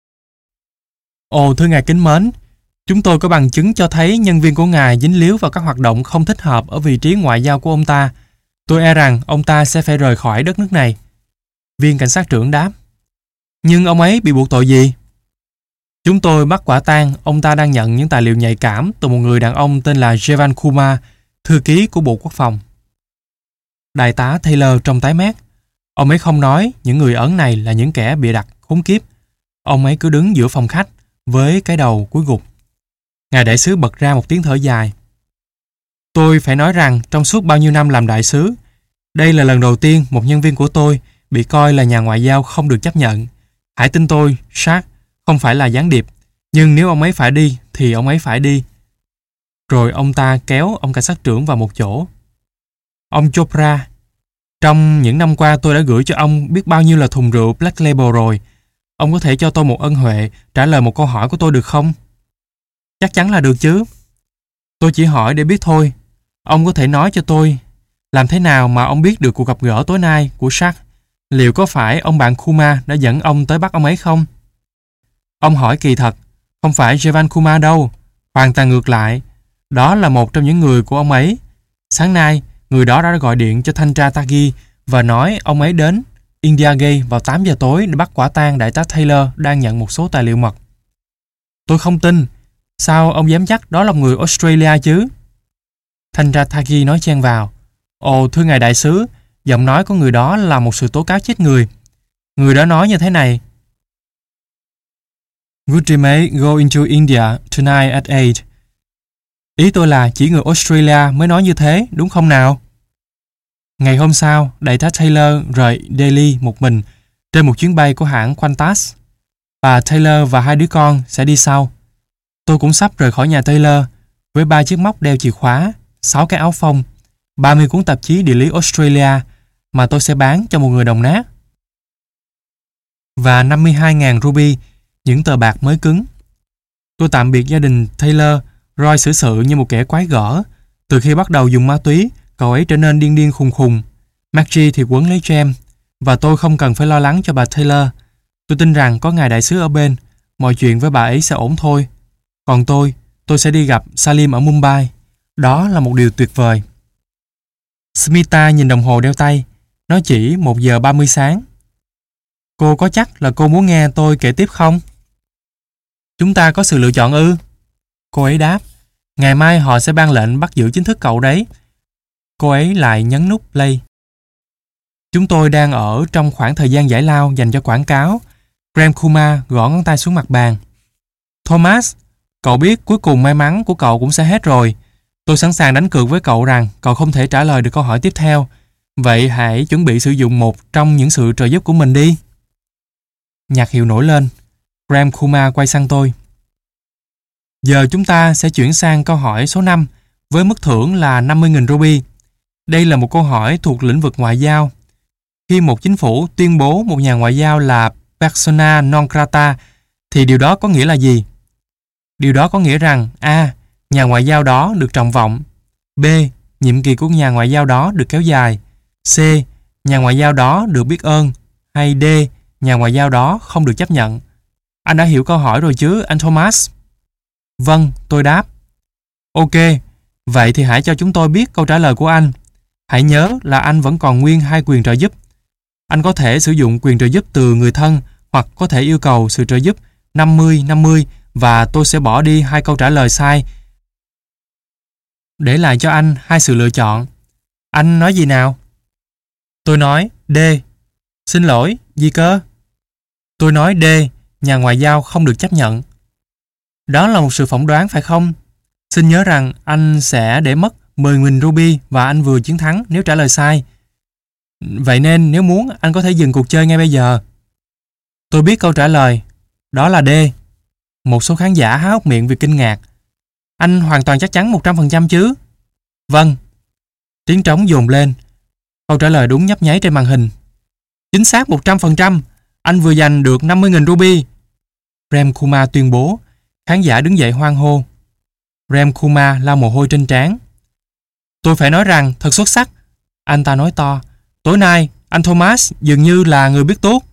Speaker 1: Ồ, thưa ngài kính mến, chúng tôi có bằng chứng cho thấy nhân viên của ngài dính líu vào các hoạt động không thích hợp ở vị trí ngoại giao của ông ta. Tôi e rằng ông ta sẽ phải rời khỏi đất nước này." Viên cảnh sát trưởng đáp. "Nhưng ông ấy bị buộc tội gì?" "Chúng tôi bắt quả tang ông ta đang nhận những tài liệu nhạy cảm từ một người đàn ông tên là Jevan Kumar, thư ký của Bộ Quốc phòng." Đại tá Taylor trông tái mét. Ông ấy không nói những người Ấn này là những kẻ bịa đặt khốn kiếp. Ông ấy cứ đứng giữa phòng khách với cái đầu cúi gục. Ngài đại sứ bật ra một tiếng thở dài. "Tôi phải nói rằng trong suốt bao nhiêu năm làm đại sứ, đây là lần đầu tiên một nhân viên của tôi bị coi là nhà ngoại giao không được chấp nhận. Hãy tin tôi, Shark không phải là gián điệp, nhưng nếu ông ấy phải đi thì ông ấy phải đi." Rồi ông ta kéo ông cảnh sát trưởng vào một chỗ. "Ông Chopra, trong những năm qua tôi đã gửi cho ông biết bao nhiêu là thùng rượu Black Label rồi. Ông có thể cho tôi một ân huệ, trả lời một câu hỏi của tôi được không?" "Chắc chắn là được chứ. Tôi chỉ hỏi để biết thôi. Ông có thể nói cho tôi làm thế nào mà ông biết được cuộc gặp gỡ tối nay của Shark? Liệu có phải ông bạn Kumar đã dẫn ông tới bắt ông ấy không?" "Ông hỏi kỳ thật. Không phải Jevan Kumar đâu. Hoàn toàn ngược lại. Đó là một trong những người của ông ấy. Sáng nay, người đó đã gọi điện cho thanh tra Tagi và nói ông ấy đến India Gate vào 8 giờ tối để bắt quả tang đại tá Taylor đang nhận một số tài liệu mật." "Tôi không tin. Sao ông dám chắc đó là người Australia chứ?" Thanh tra Tagi nói chen vào. "Ồ, thưa ngài đại sứ, giọng nói của người đó là một sự tố cáo chết người. Người đó nói như thế này: Would may go into India tonight at 8. Ý tôi là chỉ người Australia mới nói như thế, đúng không nào?" Ngày hôm sau, đại tá Taylor rời Delhi một mình trên một chuyến bay của hãng Qantas. Bà Taylor và 2 đứa con sẽ đi sau. Tôi cũng sắp rời khỏi nhà Taylor với 3 chiếc móc đeo chìa khóa, 6 cái áo phông, 30 cuốn tạp chí địa lý Australia mà tôi sẽ bán cho một người đồng nát, và 52.000 ruby, những tờ bạc mới cứng. Tôi tạm biệt gia đình Taylor. Roy xử sự như một kẻ quái gở. Từ khi bắt đầu dùng ma túy, cậu ấy trở nên điên điên khùng khùng. Margie thì quấn lấy James, và tôi không cần phải lo lắng cho bà Taylor. Tôi tin rằng có ngài đại sứ ở bên, mọi chuyện với bà ấy sẽ ổn thôi. Còn tôi sẽ đi gặp Salim ở Mumbai. Đó là một điều tuyệt vời. Smita nhìn đồng hồ đeo tay. Nó chỉ 1 giờ 30 sáng. Cô có chắc là cô muốn nghe tôi kể tiếp không? Chúng ta có sự lựa chọn ư? Cô ấy đáp, ngày mai họ sẽ ban lệnh bắt giữ chính thức cậu đấy. Cô ấy lại nhấn nút play. Chúng tôi đang ở trong khoảng thời gian giải lao dành cho quảng cáo. Prem Kumar gõ ngón tay xuống mặt bàn. Thomas, cậu biết cuối cùng may mắn của cậu cũng sẽ hết rồi. Tôi sẵn sàng đánh cược với cậu rằng cậu không thể trả lời được câu hỏi tiếp theo. Vậy hãy chuẩn bị sử dụng một trong những sự trợ giúp của mình đi. Nhạc hiệu nổi lên. Prem Kumar quay sang tôi. Giờ chúng ta sẽ chuyển sang câu hỏi số 5 với mức thưởng là 50.000 ruby. Đây là một câu hỏi thuộc lĩnh vực ngoại giao. Khi một chính phủ tuyên bố một nhà ngoại giao là persona non grata thì điều đó có nghĩa là gì? Điều đó có nghĩa rằng A. Nhà ngoại giao đó được trọng vọng. B. Nhiệm kỳ của nhà ngoại giao đó được kéo dài. C. Nhà ngoại giao đó được biết ơn. Hay D. Nhà ngoại giao đó không được chấp nhận. Anh đã hiểu câu hỏi rồi chứ, anh Thomas? Vâng, tôi đáp. Ok, vậy thì hãy cho chúng tôi biết câu trả lời của anh. Hãy nhớ là anh vẫn còn nguyên 2 quyền trợ giúp. Anh có thể sử dụng quyền trợ giúp từ người thân hoặc có thể yêu cầu sự trợ giúp 50-50 và tôi sẽ bỏ đi 2 câu trả lời sai để lại cho anh 2 sự lựa chọn. Anh nói gì nào? Tôi nói D. Xin lỗi, gì cơ? Tôi nói D. Nhà ngoại giao không được chấp nhận. Đó là một sự phỏng đoán phải không? Xin nhớ rằng anh sẽ để mất 10.000 ruby và anh vừa chiến thắng nếu trả lời sai. Vậy nên nếu muốn anh có thể dừng cuộc chơi ngay bây giờ. Tôi biết câu trả lời. Đó là D. Một số khán giả há hốc miệng vì kinh ngạc. Anh hoàn toàn chắc chắn 100% chứ? Vâng. Tiếng trống dồn lên. Câu trả lời đúng nhấp nháy trên màn hình. Chính xác 100%. Anh vừa giành được 50.000 ruby. Prem Kumar tuyên bố. Khán giả đứng dậy hoan hô. Prem Kumar lau mồ hôi trên trán. Tôi phải nói rằng thật xuất sắc. Anh ta nói to. Tối nay, anh Thomas dường như là người biết tốt.